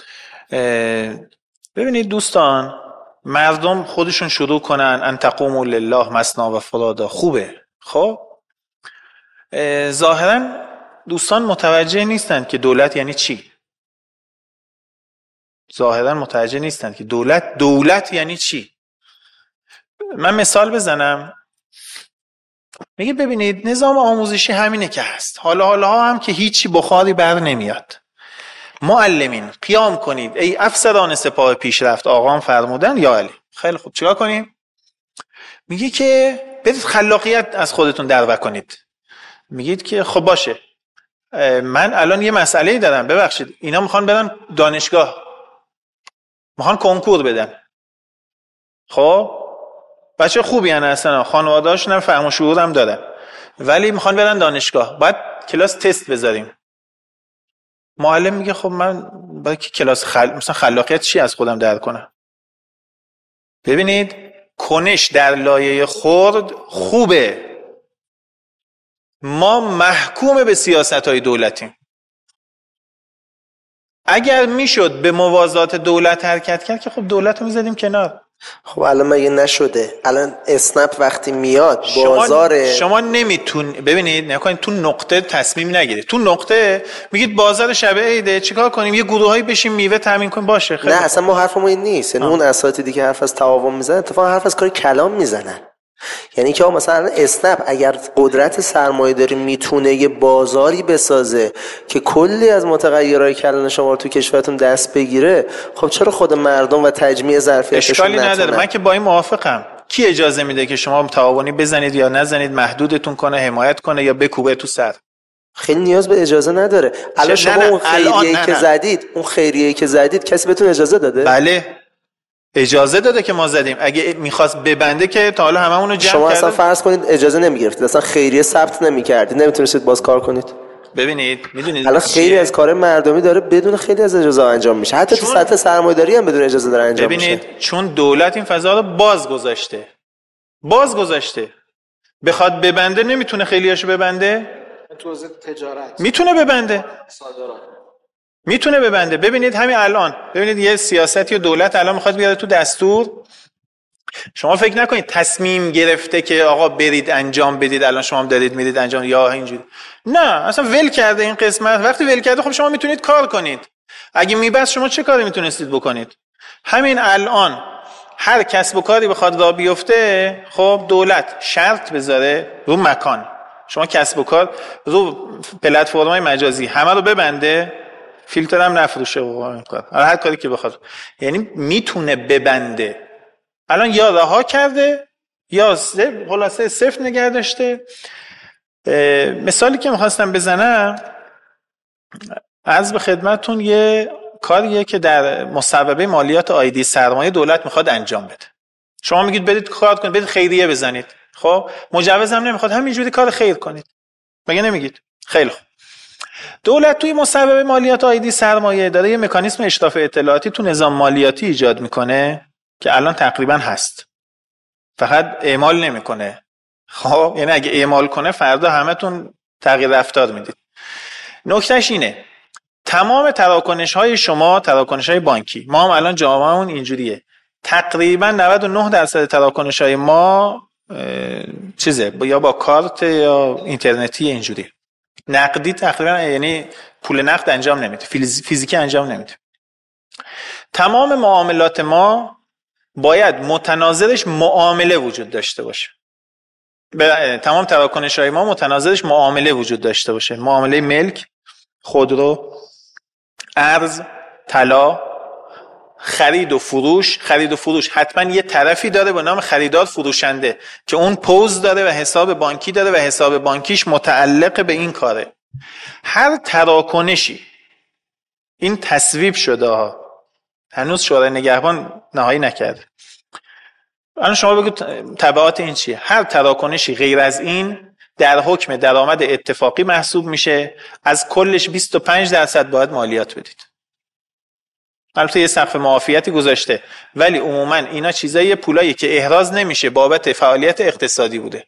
ببینید دوستان، مردم خودشون شروع کنن ان تقوموا لله مثنی و فرادا، خوبه. خب ظاهرا دوستان متوجه نیستند که دولت یعنی چی. ظاهرا متوجه نیستند که دولت دولت یعنی چی. من مثال بزنم. میگه ببینید نظام آموزشی همینه که هست، حالا حالا ها هم که هیچی بخاری بر نمیاد. معلمین قیام کنید ای افسران سپاه پیشرفت، آقام فرمودن یا علی. خیلی خوب، چیکار کنیم؟ میگه که برید خلاقیت از خودتون دعوت کنید. میگید که خب باشه، من الان یه مسئله‌ای دارم، ببخشید اینا میخوان برن دانشگاه، میخوان کنکور بدن. خب بچه خوبی هن اصلا، خانواده‌هاشون هم فهم و شعور هم دارن، ولی میخوان برن دانشگاه، باید کلاس تست بذاریم. معلم میگه خب من باید کلاس خل... مثلا خلاقیت چی از خودم در کنم؟ ببینید کنش در لایه خرد خوبه، ما محکوم به سیاست‌های دولتیم. اگر میشد به موازات دولت حرکت کرد که خب دولت رو میزدیم کنار. خب الان مگه نشده؟ الان اسنپ وقتی میاد بازار شما, شما نمیتون ببینید نکنید تو نقطه تصمیم نگیرید، تو نقطه میگید بازار شب عیده چیکار کنیم، یه گروهایی بشیم میوه تامین کنیم، باشه خیلی نه اصلا ما حرفمون این نیست. یعنی اون اساتیدی که حرف از تعاون میزنن اتفاقا حرف از کار کلام میزنن. یعنی که مثلا اسنپ اگر قدرت سرمایه‌داری میتونه یه بازاری بسازه که کلی از متغیرهای کلان شما رو تو کشورتون دست بگیره، خب چرا خود مردم و تجمیع ظرفیتشون اشکالی نتونه؟ نداره، من که با این موافقم. کی اجازه میده که شما تعاونی بزنید یا نزنید، محدودتون کنه، حمایت کنه یا بکوبه تو سر؟ خیلی نیاز به اجازه نداره. الان شما نه نه. اون خیریه‌ای که نه. زدید اون خیریه‌ای که زدید کسی بهتون اجازه داده؟ بله اجازه داده که ما زدیم. اگه میخواست ببنده که تا حالا هممون رو جمع شما کرده. اصلا فرض کنید اجازه نمیگرفتید، اصلا خیریه ثبت نمیکردید، نمیتونستید باز کار کنید. ببینید میدونید الان خیلی از کار مردمی داره بدون خیلی از اجازه انجام میشه، حتی تو سطح سرمایه‌داری هم بدون اجازه داره انجام ببینید میشه. ببینید چون دولت این فضا رو باز گذاشته باز گذاشته بخواد ببنده نمیتونه خیلیاشو ببنده. تو تجارت میتونه ببنده، صادرات میتونه ببنده. ببینید همین الان ببینید یه سیاستی و دولت الان میخواد بیاره تو دستور. شما فکر نکنید تصمیم گرفته که آقا برید انجام بدید، الان شما هم دارید میدید انجام یا اینجوری. نه اصلا ول کرده این قسمت. وقتی ول کرده خب شما میتونید کار کنید. اگه میبست شما چه کاری میتونستید بکنید؟ همین الان هر کسب و کاری بخواد راه بیفته، خب دولت شرط بذاره رو مکان، شما کسب و کار رو پلتفرم‌های مجازی همه رو ببنده، فیلتر هم نفروشه و کار هر کاری که بخواد، یعنی میتونه ببنده. الان یا رها کرده یا خلاصه صفر نگه داشته. مثالی که میخواستم بزنم عرض به خدمتون یه کاریه که در مصوبه مالیات عایدی سرمایه دولت میخواد انجام بده. شما میگید برید کار کنید، برید خیریه بزنید، خب مجوز هم نمیخواد، همینجوری کار خیر کنید، مگه نمیگید؟ خیلی خوب. دولت توی مصوبه مالیات عایدی سرمایه داره یه مکانیزم اشراف اطلاعاتی تو نظام مالیاتی ایجاد میکنه که الان تقریبا هست، فقط اعمال نمیکنه. خب یعنی اگه اعمال کنه فردا همتون تغییر رفتار میدید. نکتهش اینه تمام تراکنش های شما تراکنش های بانکی، ما هم الان جامعهمون اینجوریه، تقریبا نود و نه درصد تراکنش های ما چیزه یا با کارت یا اینترنتی، اینجوری نقدی تقریبا یعنی پول نقد انجام نمیده، فیزیکی انجام نمیده. تمام معاملات ما باید متناظرش معامله وجود داشته باشه. تمام تراکنش های ما متناظرش معامله وجود داشته باشه، معامله ملک، خودرو، ارز، طلا، خرید و فروش. خرید و فروش حتما یه طرفی داره به نام خریدار فروشنده که اون پوز داره و حساب بانکی داره و حساب بانکیش متعلق به این کاره. هر تراکنشی این تصویب شده ها، هنوز شورای نگهبان نهایی نکرده. الان شما بگید تبعات این چیه؟ هر تراکنشی غیر از این در حکم درآمد اتفاقی محسوب میشه، از کلش بیست و پنج درصد باید مالیات بدید. البته یه سقف معافیتی گذاشته، ولی عموما اینا چیزایی پولایی که احراز نمیشه بابت فعالیت اقتصادی بوده.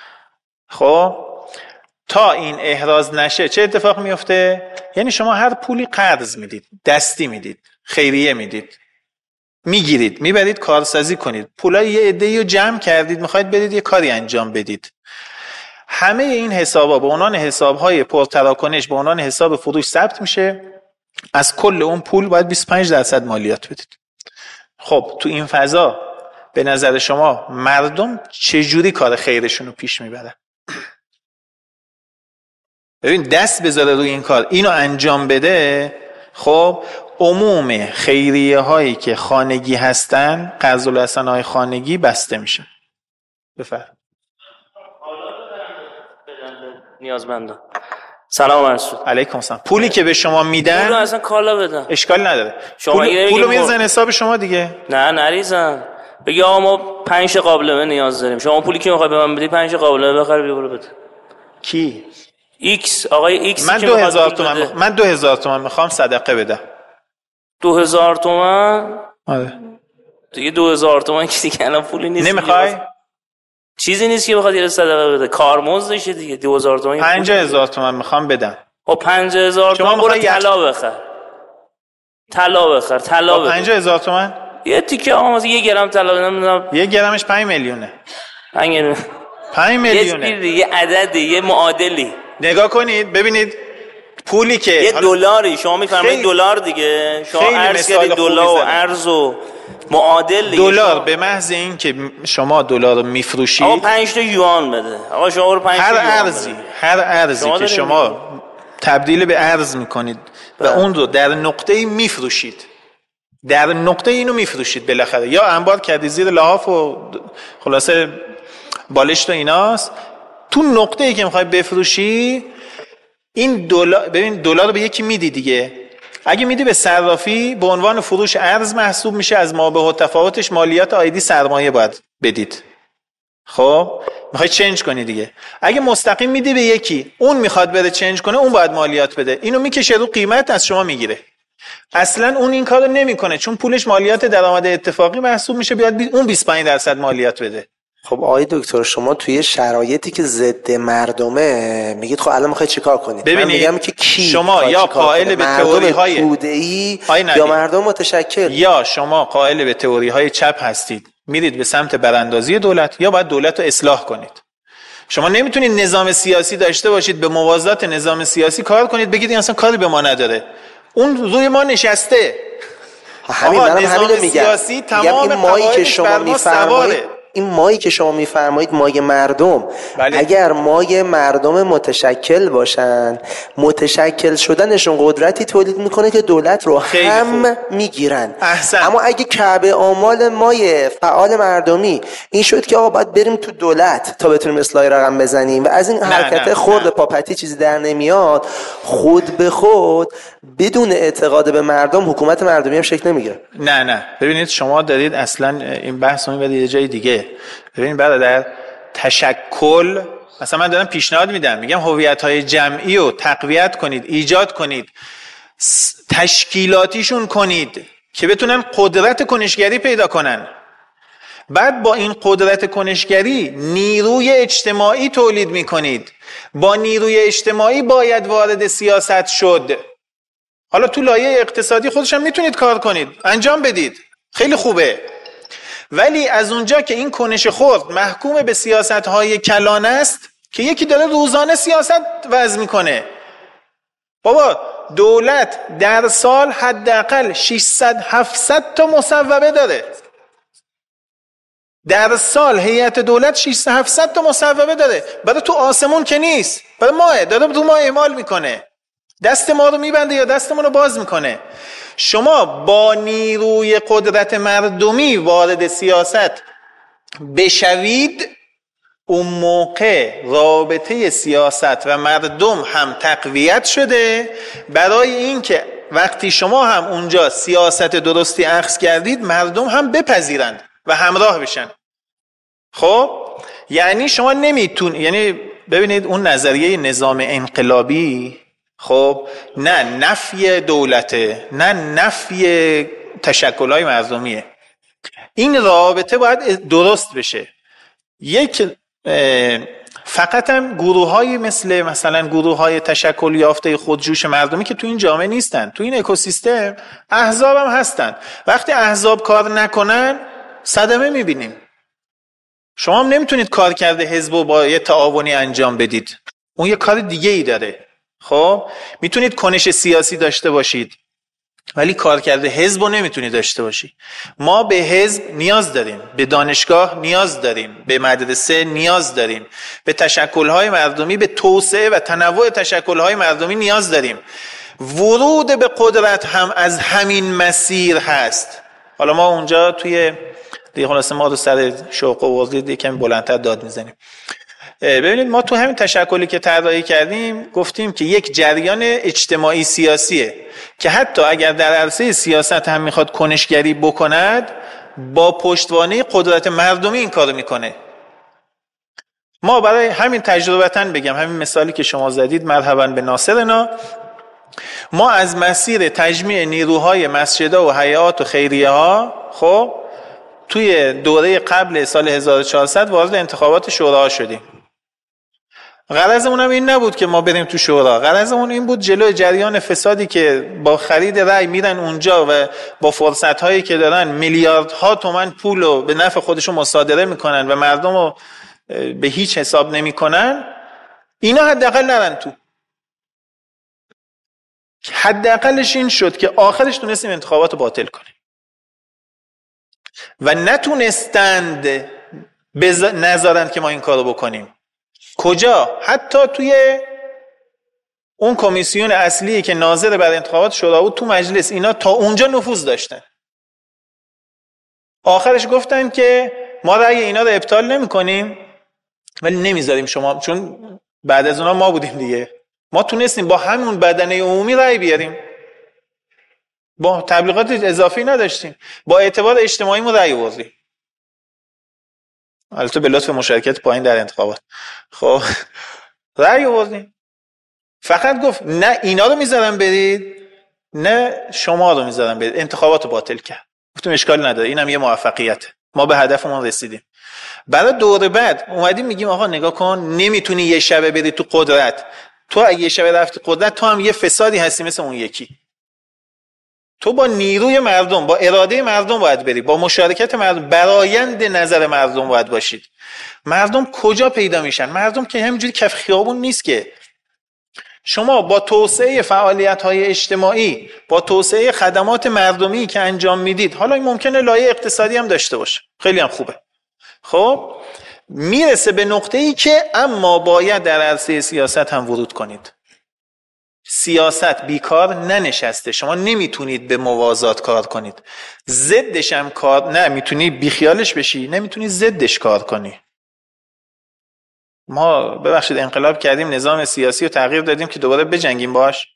خب تا این احراز نشه چه اتفاق میفته؟ یعنی شما هر پولی قرض میدید، دستی میدید، خیریه میدید، میگیرید، میبرید کارسازی کنید، پولای یه عده‌ای رو جمع کردید، میخواید برید یه کاری انجام بدید. همه این حسابا به عنوان حساب‌های پرتراکنش به عنوان حساب فروش ثبت میشه، از کل اون پول باید بیست و پنج درصد مالیات بدید. خب تو این فضا به نظر شما مردم چجوری کار خیرشون رو پیش میبرن؟ ببین دست بذاره روی این کار، اینو انجام بده، خب عموم خیریه هایی که خانگی هستن، قرض الحسنه های خانگی بسته میشن. بفرمایید. نیازمندان. سلام علیکم. علیکم السلام. پولی که به شما میدن پولو اصلا کالا بدن، اشکال نداره. شما پول پولو میذارن حساب شما دیگه. نه نریزن. بگی آقا ما پنج قابلمه نیاز داریم، شما پولی که میخوای به من بدی پنج قابلمه بخر بیا برو بده. کی؟ ایکس. آقای ایکس. من دو هزار تومان مخ... من دو هزار تومان میخوام صدقه بدم. دو هزار تومان؟ آره دیگه دو هزار تومان که دیگه الان پولی نیست. نمیخوای؟ چیزی نیست که بخواد یه صدقه بده، کارمزدشه دیگه. دو هزار تومان پنجاه هزار تومان میخوام بدم. خب پنجاه هزار تومان برو طلا بخر. طلا بخر. طلا بخر. پنجاه هزار تومان؟ یه تیکه آقا مثلا یه گرم طلا نمیدونم. یه گرمش پنج میلیونه. پنج میلیون. پنج میلیونه. یه یه عددی، یه معادلی. نگاه کنید ببینید پولی که یه دلاری شما میفرمایید دلار دیگه، شما ارز کردید دلار و ارز و معادل دیگه. دلار به محض این که شما دلار رو میفروشید آقا پنج تا یوان بده. آقا شما رو پنج تا هر یوان ارزی بده. هر ارزی شما که شما میگه. تبدیل به ارز میکنید و اون رو در نقطه‌ای میفروشید، در نقطه اینو میفروشید بالاخره، یا انبار کردی زیر لحاف و خلاصه بالشت و ایناست، تو نقطه ای که میخوای بفروشی این دلار، ببین دلار رو به یکی میدی دیگه، اگه میدی به صرافی به عنوان فروش ارز محسوب میشه، از ما به تفاوتش مالیات آیدی سرمایه باید بدید. خب میخوای چنج کنی دیگه، اگه مستقیم میدی به یکی اون میخواد بره چنج کنه اون باید مالیات بده، اینو میکشه رو قیمت از شما میگیره. اصلا اون این کارو نمیکنه چون پولش مالیات درآمد اتفاقی محسوب میشه، بیاد بی اون بیست و پنج درصد مالیات بده. خب آقای دکتر شما توی شرایطی که ضد مردمه میگید خب الان میخواید چیکار کنید؟ من میگم که کی شما یا قائل به تئوری های توده‌ای یا مردم متشکل، یا شما قائل به تئوری های چپ هستید میرید به سمت براندازی دولت، یا باید دولت رو اصلاح کنید. شما نمیتونید نظام سیاسی داشته باشید به موازات نظام سیاسی کار کنید بگید این اصلا کاری به ما نداره، اون روی ما نشسته. همین منم همینو میگم. سیاسی تمام این مایی که شما میفرمایید، این مایی که شما میفرمایید مای مردم، بله. اگر مای مردم متشکل باشن، متشکل شدنشون قدرتی تولید میکنه که دولت رو هم میگیرن. اما اگه کعبه آمال مای فعال مردمی این شد که آقا باید بریم تو دولت تا بتونیم اصلاحی رقم بزنیم و از این حرکت خرد پاپتی چیزی در نمیاد، خود به خود بدون اعتقاد به مردم حکومت مردمی هم شکل نمیگیره. نه نه ببینید شما دارید اصلا این بحث رو میبرید یه جای دیگه. ببینید برادر، تشکل مثلا من دارم پیشنهاد میدم، میگم هویت‌های جمعی رو تقویت کنید، ایجاد کنید، تشکیلاتیشون کنید که بتونن قدرت کنشگری پیدا کنن. بعد با این قدرت کنشگری نیروی اجتماعی تولید میکنید. با نیروی اجتماعی باید وارد سیاست شد. حالا تو لایه اقتصادی خودشم میتونید کار کنید، انجام بدید، خیلی خوبه. ولی از اونجا که این کنش خرد محکوم به سیاست‌های کلان است که یکی داره روزانه سیاست وضع میکنه. بابا دولت در سال حداقل ششصد هفتصد تا مصوبه داره. در سال هیئت دولت ششصد هفتصد تا مصوبه داره. برای تو آسمون که نیست، برای ماه داره تو ما اعمال میکنه. دست ما رو میبنده یا دستمون رو باز میکنه. شما با نیروی قدرت مردمی وارد سیاست بشوید، اون موقع رابطه سیاست و مردم هم تقویت شده، برای اینکه وقتی شما هم اونجا سیاست درستی اخذ کردید مردم هم بپذیرند و همراه بشن. خب یعنی شما نمیتون، یعنی ببینید اون نظریه نظام انقلابی، خب نه نفی دولته نه نفی تشکل‌های مردمیه، این رابطه باید درست بشه. یک فقط هم گروه‌های مثل مثلا گروه‌های تشکل یافته خودجوش مردمی که تو این جامعه نیستن، تو این اکوسیستم احزاب هم هستن. وقتی احزاب کار نکنن صدمه میبینیم. شما هم نمیتونید کار کرده حزب رو با یه تعاونی انجام بدید، اون یه کار دیگه ای داره. خب میتونید کنش سیاسی داشته باشید ولی کار کرده حزب رو نمیتونید داشته باشی. ما به حزب نیاز داریم، به دانشگاه نیاز داریم، به مدرسه نیاز داریم، به تشکل‌های مردمی، به توسعه و تنوع تشکل‌های مردمی نیاز داریم. ورود به قدرت هم از همین مسیر هست. حالا ما اونجا توی دیگه خلاصه ما رو سر شوق و وزید یکم بلندتر داد میزنیم. ببینید ما تو همین تشکلی که طراحی کردیم گفتیم که یک جریان اجتماعی سیاسیه که حتی اگر در عرصه سیاست هم میخواد کنشگری بکند با پشتوانه قدرت مردمی این کارو میکنه. ما برای همین تجربتاً بگم، همین مثالی که شما زدید، مرحبا به ناصرنا، ما از مسیر تجمیع نیروهای مسجدها و هیئات و خیریه ها خب توی دوره قبل سال هزار و چهارصد وارد انتخابات شورا شدیم. غرضمون هم این نبود که ما بریم تو شورا، غرضمون این بود جلوی جریان فسادی که با خرید رأی میرن اونجا و با فرصت‌هایی که دارن میلیاردها تومان پول رو به نفع خودشون مصادره میکنن و مردم رو به هیچ حساب نمیکنن، اینا حداقل نرن تو. حداقلش این شد که آخرش تونستیم انتخابات رو باطل کنیم و نتونستند بز... نذارند که ما این کارو بکنیم. کجا؟ حتی توی اون کمیسیون اصلی که ناظر بر انتخابات شورا بود تو مجلس، اینا تا اونجا نفوذ داشتن. آخرش گفتن که ما رأی اینا رو ابطال نمی کنیم ولی نمیذاریم شما، چون بعد از اونا ما بودیم دیگه، ما تونستیم با همون بدنه عمومی رأی بیاریم، با تبلیغات اضافی نداشتیم، با اعتبار اجتماعی ما رأی آوردیم، البته به لطف مشارکت پایین در انتخابات. خب رأی آوردیم. فقط گفت نه اینا رو میذارم برید نه شما رو میذارم برید. انتخابات رو باطل کرد. گفتم اشکال نداره، اینم یه موفقیته، ما به هدفمون رسیدیم. برای دور بعد اومدیم میگیم آقا نگاه کن، نمیتونی یه شبه بری تو قدرت. تو اگه یه شبه رفتی قدرت تو هم یه فسادی هستی مثل اون یکی. تو با نیروی مردم، با اراده مردم باید بری، با مشارکت مردم، برآیند نظر مردم باید باشید. مردم کجا پیدا میشن؟ مردم که همینجوری کف خیابون نیست که. شما با توسعه فعالیت‌های اجتماعی، با توسعه خدمات مردمی که انجام میدید، حالا این ممکنه لایه اقتصادی هم داشته باشه، خیلی هم خوبه، خب میرسه به نقطه‌ای که اما باید در عرصه سیاست هم ورود کنید. سیاست بیکار ننشسته، شما نمیتونید به موازات کار کنید، ضدش هم کار نه، میتونی بیخیالش بشی، نمیتونی ضدش کار کنی. ما ببخشید انقلاب کردیم، نظام سیاسی رو تغییر دادیم که دوباره بجنگیم باش.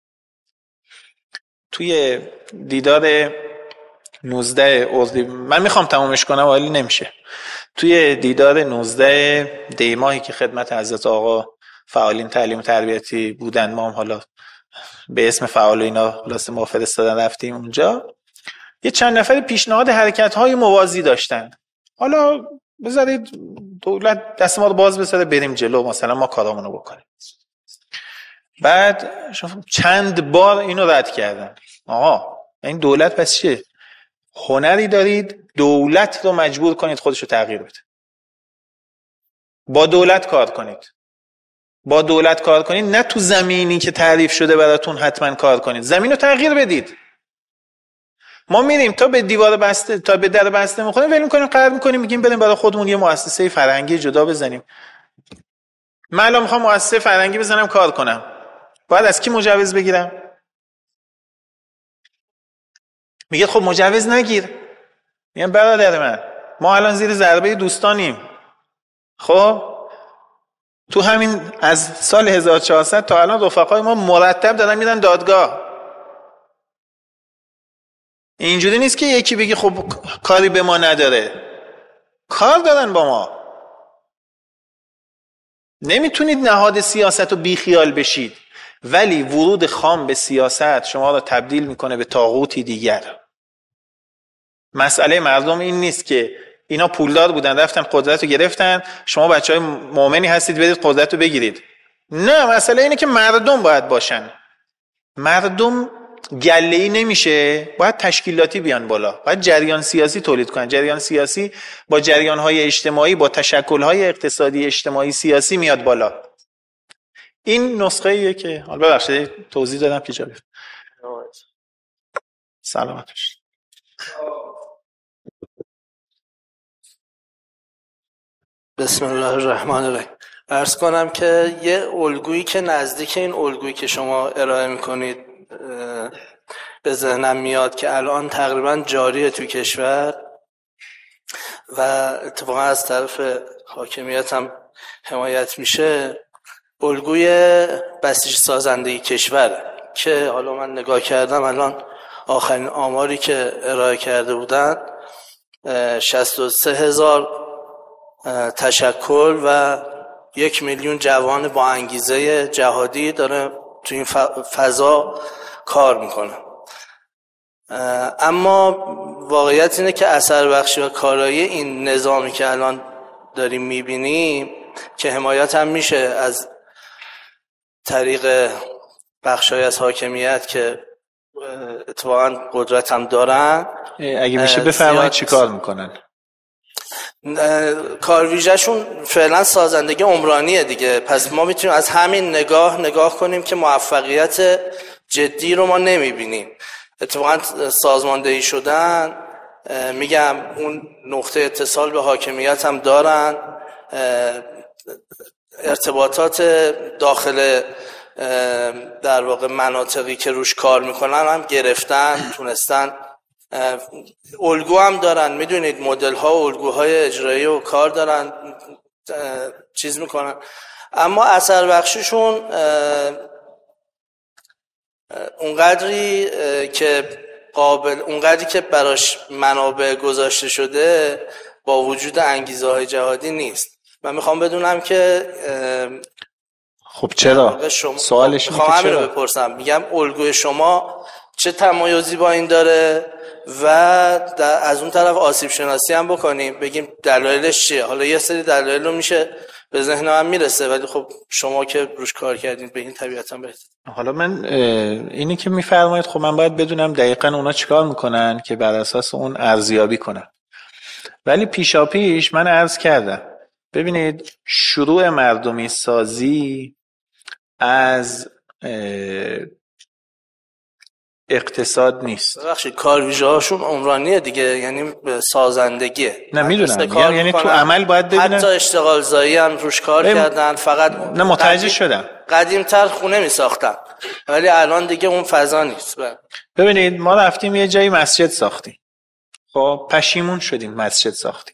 توی دیدار نوزده اردی، من میخوام تمامش کنم ولی نمیشه، توی دیدار نوزده دی ماهی که خدمت حضرت آقا فعالین تعلیم و تربیتی بودن، ما هم حالا به اسم فعال اینا خلاص ما فرستادن رفتیم اونجا، یه چند نفر پیشنهاد حرکت‌های موازی داشتن. حالا بذارید دولت دست ما رو باز بذاره بریم جلو، مثلا ما کارامونو بکنیم. بعد چند بار اینو رد کردن. آقا این دولت پس چیه؟ هنری دارید دولت رو مجبور کنید خودشو تغییر بده. با دولت کار کنید. با دولت کار کنید، نه تو زمینی که تعریف شده براتون حتما کار کنید. زمین رو تغییر بدید. ما میریم تا به دیوار بسته، تا به در بسته میخوریم، ولی میکنیم قرار میکنیم میگیم بریم برای خودمون یه مؤسسه فرهنگی جدا بزنیم. من الان میخوام مؤسسه فرهنگی بزنم کار کنم، باید از کی مجوز بگیرم؟ میگه خب مجوز نگیر. میگم برادر من، ما الان زیر ضربه دوستانیم. خب تو همین از سال هزار و چهارصد تا الان رفقای ما مرتب دارن میرن دادگاه. اینجوری نیست که یکی بگی خب کاری به ما نداره، کار دارن با ما. نمیتونید نهاد سیاست رو بیخیال بشید، ولی ورود خام به سیاست شما رو تبدیل میکنه به طاغوتی دیگر. مسئله مردم این نیست که اینا پولدار بودن رفتن قدرت رو گرفتن، شما بچهای مؤمنی هستید برید قدرت رو بگیرید. نه، مسئله اینه که مردم باید باشن. مردم گله‌ای نمیشه، باید تشکیلاتی بیان بالا، باید جریان سیاسی تولید کنن. جریان سیاسی با جریان‌های اجتماعی، با تشکل‌های اقتصادی اجتماعی سیاسی میاد بالا. این نسخه‌ایه که حالا ببخشید توضیح دادم که جالب. سلامت باشید. بسم الله الرحمن الرحیم. عرض کنم که یه الگویی که نزدیک این الگویی که شما ارائه میکنید به ذهنم میاد که الان تقریبا جاریه توی کشور و اتفاقا از طرف حاکمیت هم حمایت میشه، الگوی بسیج سازندگی کشور که حالا من نگاه کردم الان آخرین آماری که ارائه کرده بودن شصت و سه هزار تشکل و یک میلیون جوان با انگیزه جهادی داره تو این فضا کار میکنه. اما واقعیت اینه که اثر بخشی و کارایی این نظامی که الان داریم میبینیم که حمایت هم میشه از طریق بخشای از حاکمیت که اتفاقا قدرت هم دارن، اگه میشه بفرمایید چی کار میکنن؟ کارویژه‌شون فعلا سازندگی عمرانیه دیگه. پس ما میتونیم از همین نگاه نگاه کنیم که موفقیت جدی رو ما نمیبینیم. اتفاقا سازماندهی شدن، میگم اون نقطه اتصال به حاکمیت هم دارن، ارتباطات داخل در واقع مناطقی که روش کار میکنن هم گرفتن، تونستن، الگو هم دارن. میدونید مدل ها و الگوهای اجرایی و کار دارن، چیز میکنن، اما اثر بخشیشون اونقدری که قابل اونقدری که براش منابع گذاشته شده با وجود انگیزه های جهادی نیست. من میخوام بدونم که خب چرا؟ سوالش اینه که چرا؟ بپرسم. میگم الگوی شما چه تمایزی با این داره و از اون طرف آسیب شناسی هم بکنیم، بگیم دلایلش چیه. حالا یه سری دلایل رو میشه به ذهن من میرسه، ولی خب شما که روش کار کردین به این طبیعتا بهتر. حالا من اینی که میفرمایید خب من باید بدونم دقیقاً اونا چیکار میکنن که بر اساس اون ارزیابی کنن. ولی پیشا پیش من عرض کردم ببینید شروع مردمی سازی از اقتصاد نیست. بخشی کار ویژه هاشون عمرانیه دیگه، یعنی سازندگیه. نه میدونم، یعنی تو عمل باید ببینن. حتی اشتغال زایی هم روش کار ام... کردن، فقط نه متوجه شدم قدیم‌تر خونه می ساختن ولی الان دیگه اون فضا نیست. ببینید ما رفتیم یه جایی مسجد ساختیم، خب پشیمون شدیم مسجد ساختیم،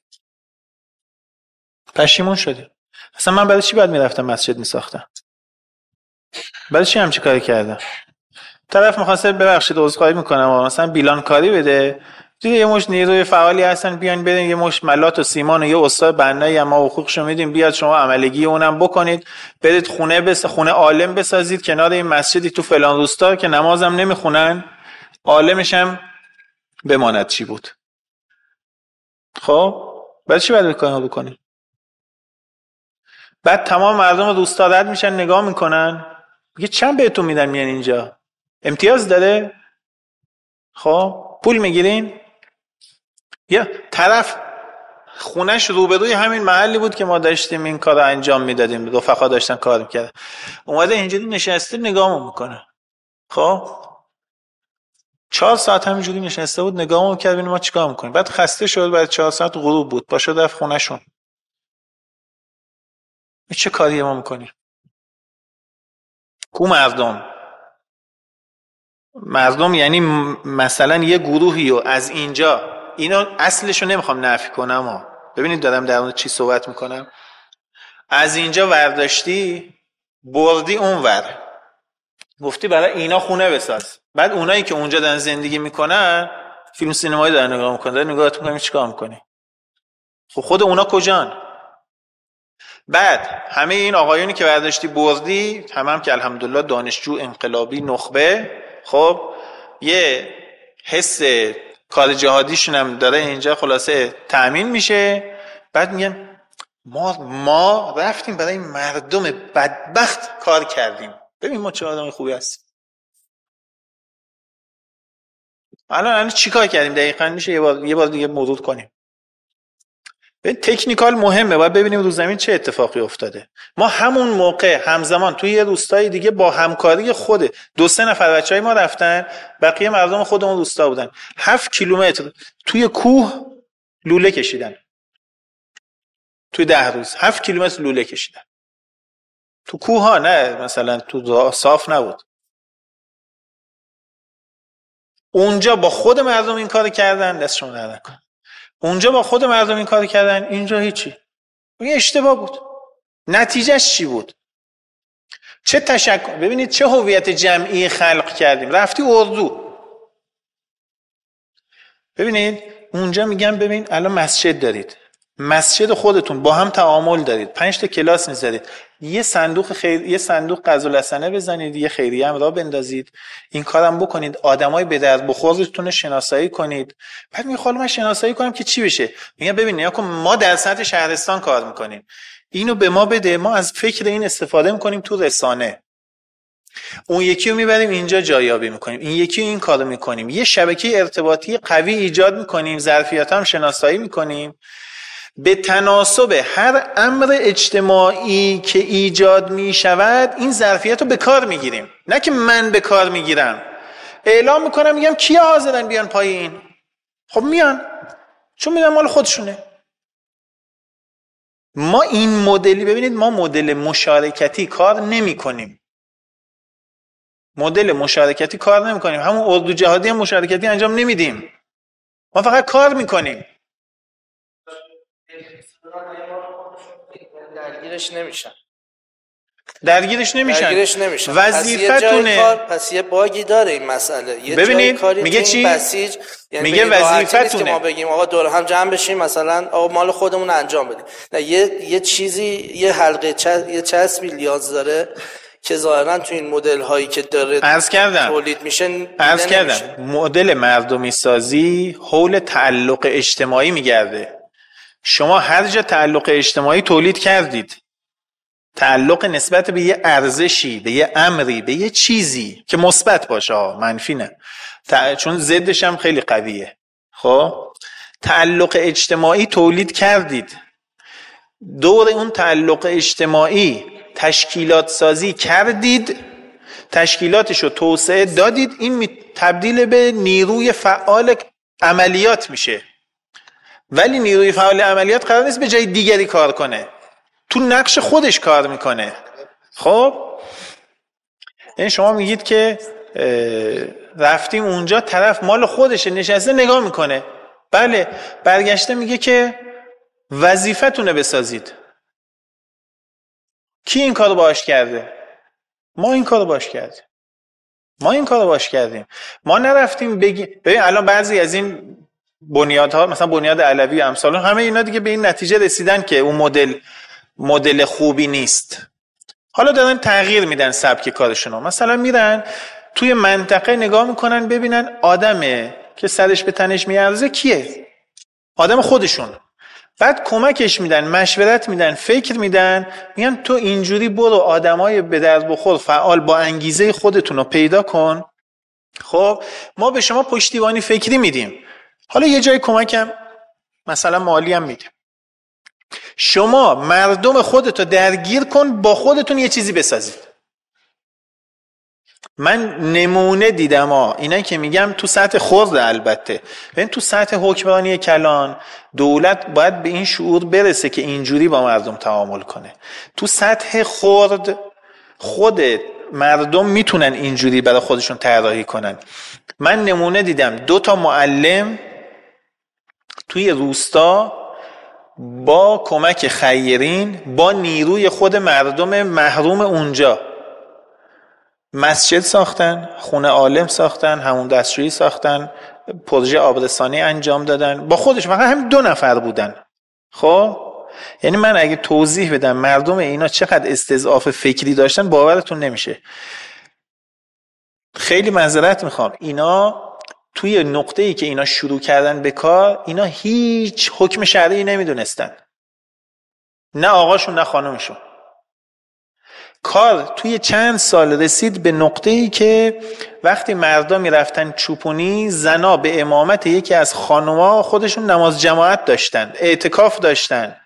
پشیمون شدیم. اصلا من برای چی باید میرفتم مسجد میساختم؟ برای چی همچی کاری کردم؟ طرف میخواسته ببخشید عذرخواهی میکنم مثلا بیلان کاری بده، دیگه یه مش نیروی فعالی هستن بیان برین یه مش ملات و سیمان و یه استاد بنایی ما حقوقشو میدیم بیاد شما عملگی اونم بکنید، برید خونه بس خونه عالم بسازید کنار این مسجدی تو فلان روستا که نمازم نمیخونن، عالمش هم بماند چی بود. خب بعد چی باید بکنیم بکنیم؟ بعد تمام مردم روستا رد میشن نگاه میکنن، میگه چند بهتون میدن میان اینجا؟ امتیاز داره؟ خب پول میگیرین؟ یا طرف خونش روبروی همین محلی بود که ما داشتیم این کار رو انجام میدادیم، رفقا داشتن کار میکردن، اومده اینجوری نشسته نگاهمون میکنه. خب چهار ساعت همینجوری نشسته بود نگاهمون میکرد ببینیم ما چیکار میکنیم. بعد خسته شد، بعد چهار ساعت غروب بود، پاشو رفت خونهشون. چه کاری ما میکنیم؟ کو مردم؟ مردم یعنی مثلا یه گروهی و از اینجا، اینو اصلشو نمیخوام نفی کنم ها. ببینید دارم در مورد چی صحبت میکنم. از اینجا ورداشتی بردی اون ور، گفتی برای اینا خونه بساز، بعد اونایی که اونجا دارن زندگی میکنن فیلم سینمایی دارن نگاه میکنن، دارن نگاهت میکنن چیکار میکنی؟ خب خود اونا کجان؟ بعد همه این آقایونی که برداشتی بردی همه هم که الحمدلله دانشجو انقلابی نخبه، خب یه حس کار جهادیشون هم داره اینجا خلاصه تأمین میشه. بعد میگن ما ما رفتیم برای مردم بدبخت کار کردیم، ببین ما چه آدم خوبی هستیم. الان الان چی کار کردیم دقیقاً؟ میشه یه بار یه بار دیگه مرور کنیم. به تکنیکال مهمه، باید ببینیم رو زمین چه اتفاقی افتاده. ما همون موقع همزمان توی یه روستای دیگه با همکاری خود دو سه نفر بچهای ما رفتن، بقیه مردم خود اون روستا بودن، هفت کیلومتر توی کوه لوله کشیدن، توی ده روز هفت کیلومتر لوله کشیدن تو کوه ها، نه مثلا تو صاف نبود. اونجا با خود مردم این کار کردن، دستشون در نکن. اونجا با خود مردم این کار کردن، اینجا هیچی. این اشتباه بود. نتیجهش چی بود؟ چه تشکر، ببینید چه هویت جمعی خلق کردیم. رفتی اردو، ببینید اونجا میگم ببین الان مسجد دارید، مسجد خودتون با هم تعامل دارید، پنج تا کلاس میذارید، یه صندوق خیر، یه صندوق قرض الحسنه بزنید، یه خیریه هم راه بندازید، این کارم بکنید، آدمای به درد بخورتون شناسایی کنید. بعد میگه حالا من شناسایی کنم که چی بشه؟ میگم ببین نیا کن، ما در سطح شهرستان کار میکنیم، اینو به ما بده، ما از فکر این استفاده میکنیم تو رسانه، اون یکی رو میبریم اینجا جایابی میکنیم، این یکی این کارو میکنیم، یه شبکه ارتباطی قوی ایجاد میکنیم، ظرفیت هم شناسایی میکنیم، به تناسب هر امر اجتماعی که ایجاد میشود این ظرفیت رو به کار میگیریم، نه که من به کار میگیرم، اعلام میکنم میگم کیا حاضرن بیان پای این، خب میان، چون میدونم مال خودشونه. ما این مدلی، ببینید ما مدل مشارکتی کار نمی کنیم، مدل مشارکتی کار نمی کنیم، همون اردو جهادی هم مشارکتی انجام نمیدیم، ما فقط کار میکنیم. درگیرش نمیشن درگیرش نمیشن درگیرش نمیشن وظیفتونه. پس یه باگی داره این مسئله. یه ببینید کاری میگه چی؟ بسیج، یعنی میگه وظیفتونه. ما بگیم آقا دور هم جمع بشیم مثلا آقا مال خودمون انجام بدیم، نه یه یه چیزی، یه حلقه چسب، یه چسبی نیاز داره که ظاهرا تو این مدل هایی که داره عرض کردم تولید میشه. عرض کردم مدل مردمی سازی حول تعلق اجتماعی میگرده. شما هر جا تعلق اجتماعی تولید کردید، تعلق نسبت به یه ارزشی، به یه امری، به یه چیزی که مثبت باشه، منفی نه، چون ضدش هم خیلی قویه. خب تعلق اجتماعی تولید کردید، دور اون تعلق اجتماعی تشکیلات سازی کردید، تشکیلاتشو توسعه دادید، این تبدیل به نیروی فعال عملیات میشه. ولی نیروی فعال عملیات قرار نیست به جای دیگری کار کنه، تو نقش خودش کار میکنه. خب این شما میگید که رفتیم اونجا، طرف مال خودشه نشسته نگاه میکنه، بله، برگشته میگه که وظیفتونه بسازید. کی این کارو باش کرده؟ ما این کارو باش کردیم. ما این کارو باش کردیم. ما نرفتیم بگیم ببین الان بعضی از این بنیادها، مثلا بنیاد علوی و امثال، همه اینا دیگه به این نتیجه رسیدن که اون مدل مدل خوبی نیست. حالا دارن تغییر میدن سبک کارشونو. مثلا میرن توی منطقه نگاه میکنن ببینن آدمه که سرش به تنش میارزه کیه؟ آدم خودشون. بعد کمکش میدن، مشورت میدن، فکر میدن، میگن تو اینجوری برو آدمای به درد بخور فعال با انگیزه خودتون رو پیدا کن. خب ما به شما پشتیبانی فکری میدیم، حالا یه جای کمکم مثلا مالی هم میدیم، شما مردم خودتو درگیر کن، با خودتون یه چیزی بسازید. من نمونه دیدم ها، اینایی که میگم تو سطح خرد، البته ببین تو سطح حکمرانی کلان دولت باید به این شعور برسه که اینجوری با مردم تعامل کنه. تو سطح خرد خود مردم میتونن اینجوری برای خودشون طراحی کنن. من نمونه دیدم دو تا معلم توی روستا با کمک خیرین، با نیروی خود مردم محروم اونجا مسجد ساختن، خونه عالم ساختن، همون دستشویی ساختن، پروژه آبرسانی انجام دادن، با خودش فقط همین دو نفر بودن. خب یعنی من اگه توضیح بدم مردم اینا چقدر استضعاف فکری داشتن باورتون نمیشه. خیلی معذرت میخوام، اینا توی نقطه‌ای که اینا شروع کردن به کار، اینا هیچ حکم شرعی نمیدونستن، نه آقاشون نه خانمشون. کار توی چند سال رسید به نقطه‌ای که وقتی مردا میرفتن چوپونی، زنا به امامت یکی از خانوما خودشون نماز جماعت داشتن، اعتکاف داشتن.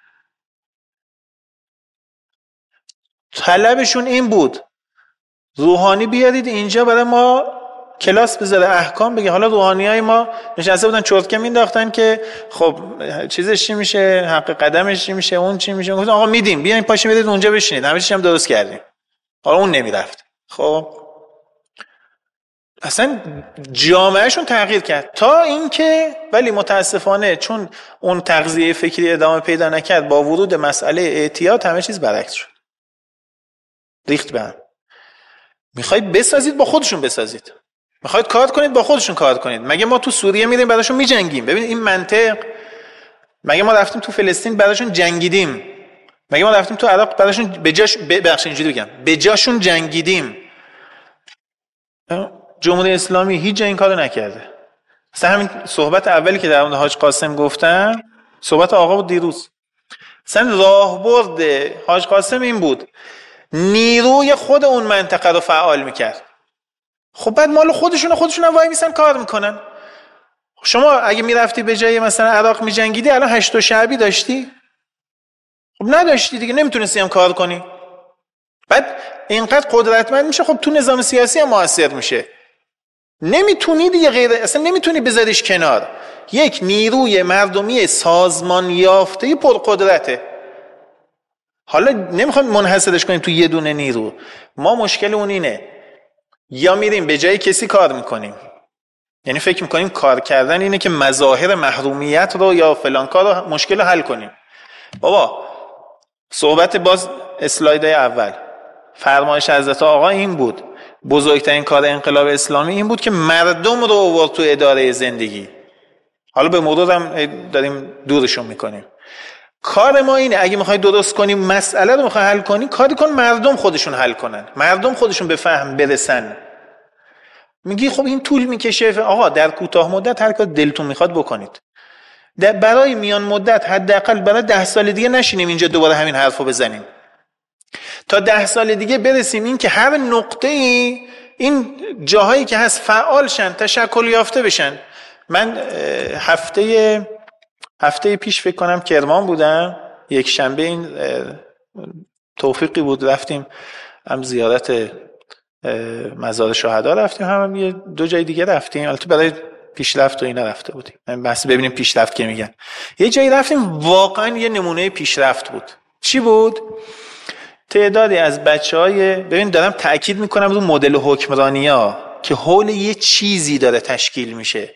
طلبشون این بود روحانی بیارید اینجا برای ما کلاس بذاره، احکام بگه. حالا روحانیای ما نشسته بودن چرتکه مینداختن که خب چیزش چی میشه، حق قدمش چی میشه، اون چی میشه. گفتن آقا میدیم، بیاین پاشین برید اونجا بشینید، همه چیز هم درست کردیم. حالا اون نمیرفت. خب اصلا جامعهشون تغییر کرد تا اینکه، ولی متاسفانه چون اون تغذیه فکری ادامه پیدا نکرد، با ورود مسئله اعتیاد همه چیز برعکس شد، ریخت به هم. میخواید بسازید با خودشون بسازید، میخواید کار کنید با خودشون کار کنید. مگه ما تو سوریه میریم براشون میجنگیم؟ ببینید این منطق. مگه ما رفتیم تو فلسطین براشون جنگیدیم؟ مگه ما رفتیم تو عراق براشون بجاش ببخشید اینجوری بگم بجاشون جنگیدیم؟ جمهوری اسلامی هیچ جا این کارو نکرده. مثلا همین صحبت اولی که در مورد حاج قاسم گفتم، صحبت آقا بود دیروز، مثلا راهبرد حاج قاسم این بود نیروی خود اون منطقه رو فعال میکرد. خب بعد مال خودشون خودشون هم وای میسن کار میکنن. شما اگه میرفتی به جای مثلا عراق میجنگیدی الان هشت و شعبی داشتی؟ خب نداشتی دیگه، نمیتونستی هم کار کنی. بعد اینقدر قدرتمند میشه، خب تو نظام سیاسی هم موثر میشه. نمیتونی دیگه، غیر اصلا نمیتونی بذاریش کنار. یک نیروی مردمی سازمان یافته پرقدرته. حالا نمیخوام منحصرش کنیم تو یه دونه نیرو. ما مشکل اون اینه یا میریم به جای کسی کار میکنیم، یعنی فکر میکنیم کار کردن اینه که مظاهر محرومیت رو یا فلان کار رو مشکل رو حل کنیم. بابا صحبت باز اسلایدهای اول فرمایش حضرت آقا این بود، بزرگترین کار انقلاب اسلامی این بود که مردم رو آورد تو اداره زندگی. حالا به مرور هم داریم دورشون میکنیم. کار ما اینه اگه میخوای درست کنی مسئله رو میخوای حل کنی، کاری کن مردم خودشون حل کنن، مردم خودشون به فهم برسن. میگی خب این طول میکشه. آقا در کوتاه مدت هر کار دلتون میخواد بکنید، در برای میان مدت حداقل برای ده سال دیگه نشینیم اینجا دوباره همین حرفو بزنیم. تا ده سال دیگه برسیم این که هر نقطه ای این جاهایی که هست فعال شن، تشکل یافته بشن. من هفته هفته پیش فکر کنم کرمان بودم، یک شنبه، این توفیقی بود رفتیم هم زیارت مزار شهدا رفتیم، هم یه دو جای دیگه رفتیم، البته برای پیشرفت و اینا رفته بودیم، من بس ببینیم پیشرفت که میگن. یه جایی رفتیم واقعا یه نمونه پیشرفت بود. چی بود؟ تعدادی از بچهای، ببین دارم تأکید میکنم رو مدل حکمرانی‌ها که حول یه چیزی داره تشکیل میشه.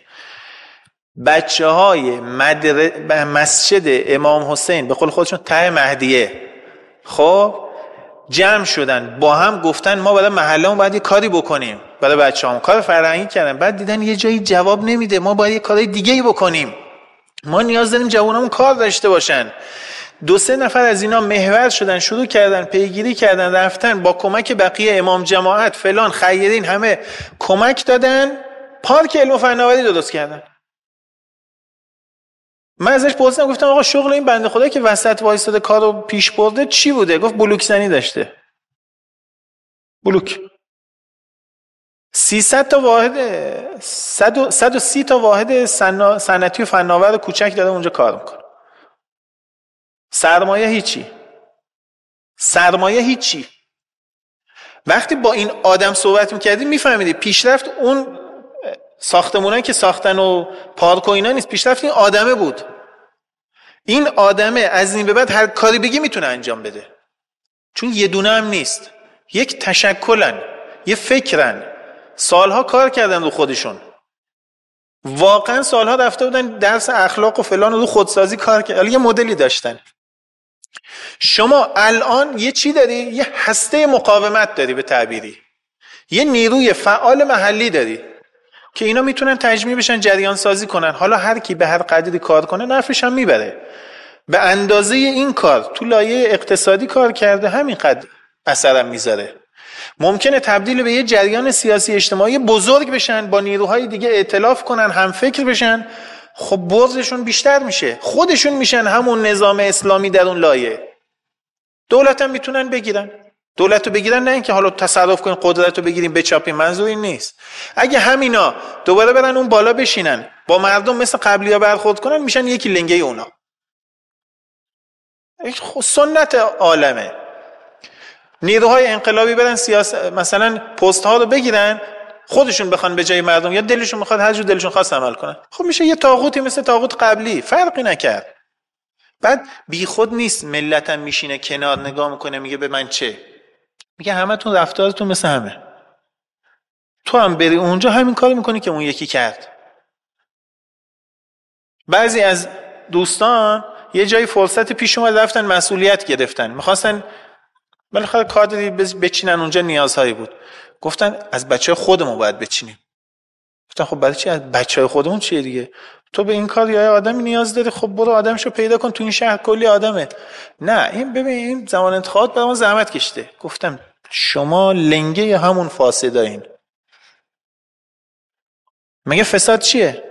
بچهای مدر... مسجد امام حسین به قول خودشون ته مهدیه، خب جمع شدن با هم گفتن ما برای محلهمون باید یه کاری بکنیم، برای بچه‌هام کار فرهنگی کردن. بعد دیدن یه جایی جواب نمیده، ما باید یه کارای دیگه‌ای بکنیم، ما نیاز داریم جوانامون کار داشته باشن. دو سه نفر از اینا محور شدن، شروع کردن پیگیری کردن، رفتن با کمک بقیه امام جماعت فلان خیرین همه کمک دادن، پارک علم و فناوری درست کردن. من ازش پرسیدم، گفتم آقا شغل این بنده خدا که وسط وایساده کارو پیش برده چی بوده؟ گفت بلوک زنی داشته. بلوک سیصد تا واحد صد و سی تا واحد صنعتی و فناور کوچک داره اونجا کار میکنه. سرمایه هیچی، سرمایه هیچی. وقتی با این آدم صحبت میکردی میفهمیدی پیشرفت اون ساختمونایی که ساختن و پارک و اینا نیست، پیشرفت این آدمه بود. این آدمه از این به بعد هر کاری بگی میتونه انجام بده، چون یه دونه هم نیست، یک تشکلن، یه فکرن، سالها کار کردن رو خودشون، واقعا سالها رفته بودن درس اخلاق و فلان رو خودسازی کار کردن، یه مدلی داشتن. شما الان یه چی داری؟ یه هسته مقاومت داری، به تعبیری یه نیروی فعال محلی داری که اینا میتونن تجمیع بشن، جریان سازی کنن. حالا هر کی به هر قدری کار کنه نفعش هم میبره. به اندازه این کار تو لایه اقتصادی کار کرده، همین قدر اثرم میذاره. ممکنه تبدیل به یه جریان سیاسی اجتماعی بزرگ بشن، با نیروهای دیگه ائتلاف کنن، هم فکر بشن، خب برزشون بیشتر میشه، خودشون میشن همون نظام اسلامی در اون لایه. دولت هم میتونن بگیرن، دولت رو بگیرن، نه اینکه حالا تصرف کنین قدرت رو بگیریم بچاپیم، منظور این نیست. اگه همینا دوباره برن اون بالا بشینن، با مردم مثل قبلی ها برخورد کنن، میشن یکی لنگه اونا. سنت عالمه. نیروهای انقلابی برن سیاست مثلا پست ها رو بگیرن، خودشون بخوان به جای مردم، یا دلشون میخواد هر جور دلشون خواست عمل کنن، خب میشه یه طاغوتی مثل طاغوت قبلی، فرقی نکرد. بعد بی خود نیست ملتم میشینه کنار نگاه میکنه میگه به من چه؟ میگه همه تون رفتارتون مثل همه، تو هم بری اونجا همین کار میکنی که اون یکی کرد. بعضی از دوستان یه جایی فرصت پیش اومد رفتن مسئولیت گرفتن، میخواستن بالاخره کادری بچینن اونجا، نیازهایی بود، گفتن از بچه خودمون باید بچینیم. گفتن خب برای چی از بچه خودمون چیه دیگه؟ تو به این کار یا آدمی نیاز داری، خب برو آدمشو پیدا کن، تو این شهر کلی آدمه. نه این ببین این زمان انتخابات برام زحمت کشیده. گفتم شما لنگه یا همون فاسداین. مگه فساد چیه؟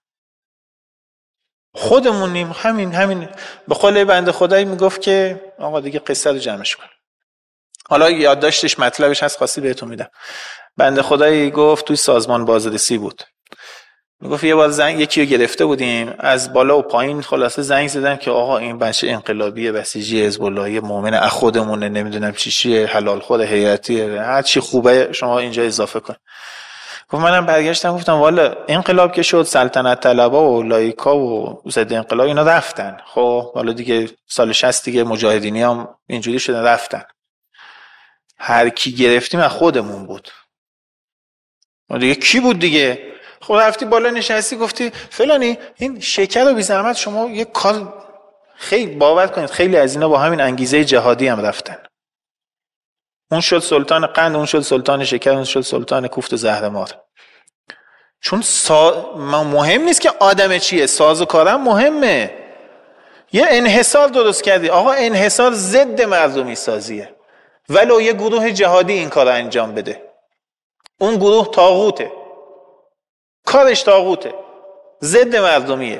خودمونیم. همین همین به قول بنده خدایی میگفت که آقا دیگه قصه رو جمعش کن. حالا یادداشتش مطلبش هست، خاصی بهتون میدم. بنده خدایی گفت توی سازمان بازرسی بود، میگفت یه بار زنگ یکی رو گرفته بودیم از بالا و پایین، خلاصه زنگ زدن که آقا این بچه انقلابی بسیجی حزب الله مؤمن از خودمونه، نمیدونم چی چیه، حلال خود هیئتیه، هر چی خوبه شما اینجا اضافه کن. گفت منم برگشتم گفتم والا انقلاب که شد سلطنت طلبا و لایکا و ضد انقلاب اینا رفتن، خب حالا دیگه سال شصت دیگه مجاهدینی هم اینجوری شدن رفتن، هر کی گرفتیم از خودمون بود. و دیگه کی بود دیگه؟ خب رفتی بالا نشستی گفتی فلانی این شکر رو بی زحمت شما یه کار، خیلی باور کنید خیلی از اینا با همین انگیزه جهادی هم رفتن. اون شد سلطان قند، اون شد سلطان شکر، اون شد سلطان کوفت و زهرمار. چون سا... مهم نیست که آدم چیه، ساز و کارم مهمه. یه انحصار درست کردی، آقا انحصار ضد مردمی سازیه، ولو یه گروه جهادی این کار انجام بده، اون گروه طاغوته، کارش طاغوته، ضد مردمیه.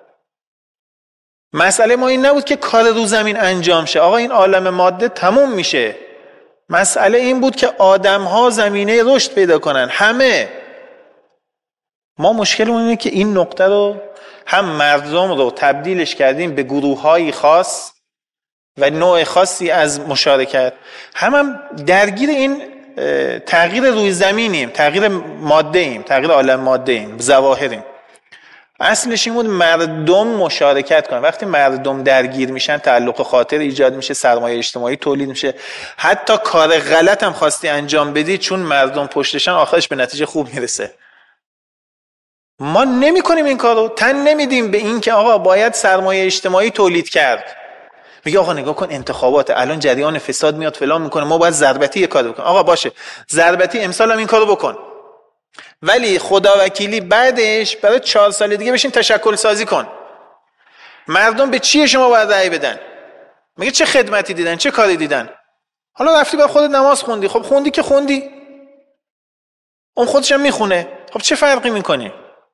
مسئله ما این نبود که کار رو زمین انجام شه، آقا این عالم ماده تموم میشه. مسئله این بود که آدم‌ها زمینه رشد پیدا کنن، همه. ما مشکلمون اینه که این نقطه رو هم مردم رو تبدیلش کردیم به گروه‌های خاص و نوع خاصی از مشارکت، هم هم درگیر این تغییر روی زمینیم، تغییر ماده ایم، تغییر عالم ماده ایم، ظواهریم. اصلش این بود مردم مشارکت کنن. وقتی مردم درگیر میشن تعلق خاطر ایجاد میشه، سرمایه اجتماعی تولید میشه. حتی کار غلط هم خواستی انجام بدی چون مردم پشتشن آخرش به نتیجه خوب میرسه. ما نمی کنیم این کارو، تن نمیدیم به این که آقا باید سرمایه اجتماعی تولید کرد. میگه آقا نگاه کن انتخابات الان جریان فساد میاد فلان میکنه، ما باید ضربتی یه کار بکنیم. آقا باشه ضربتی امسال هم این کارو بکن، ولی خدا وکیلی بعدش برای چهار سال دیگه بشین تشکل سازی کن. مردم به چیه شما باید رأی بدن؟ میگه چه خدمتی دیدن، چه کاری دیدن؟ حالا رفتی برای خودت نماز خوندی، خب خوندی که خوندی، اون خودش هم میخونه، خب چه فرقی میکنه؟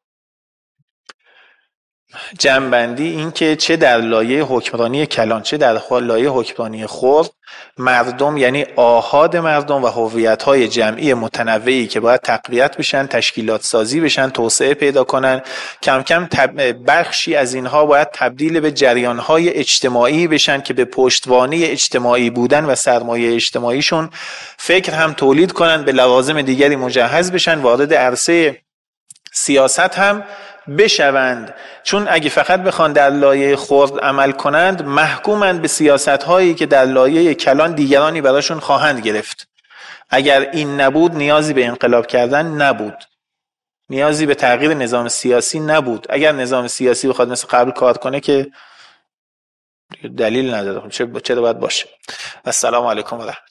جنبندی این که چه در لایه حکمرانی کلان چه در لایه حکمرانی خرد، مردم یعنی آحاد مردم و هویت‌های جمعی متنوعی که باید تقویت بشن، تشکیلات سازی بشن، توسعه پیدا کنن، کم کم بخشی از اینها باید تبدیل به جریان‌های اجتماعی بشن که به پشتوانه اجتماعی بودن و سرمایه اجتماعیشون فکر هم تولید کنن، به لوازم دیگری مجهز بشن، وارد عرصه سیاست هم بشوند. چون اگه فقط بخوان در لایه خرد عمل کنند محکومند به سیاست هایی که در لایه کلان دیگرانی براشون خواهند گرفت. اگر این نبود نیازی به انقلاب کردن نبود، نیازی به تغییر نظام سیاسی نبود. اگر نظام سیاسی بخواد مثل قبل کار کنه که دلیل نداره، چرا باید باشه. السلام علیکم و رحمت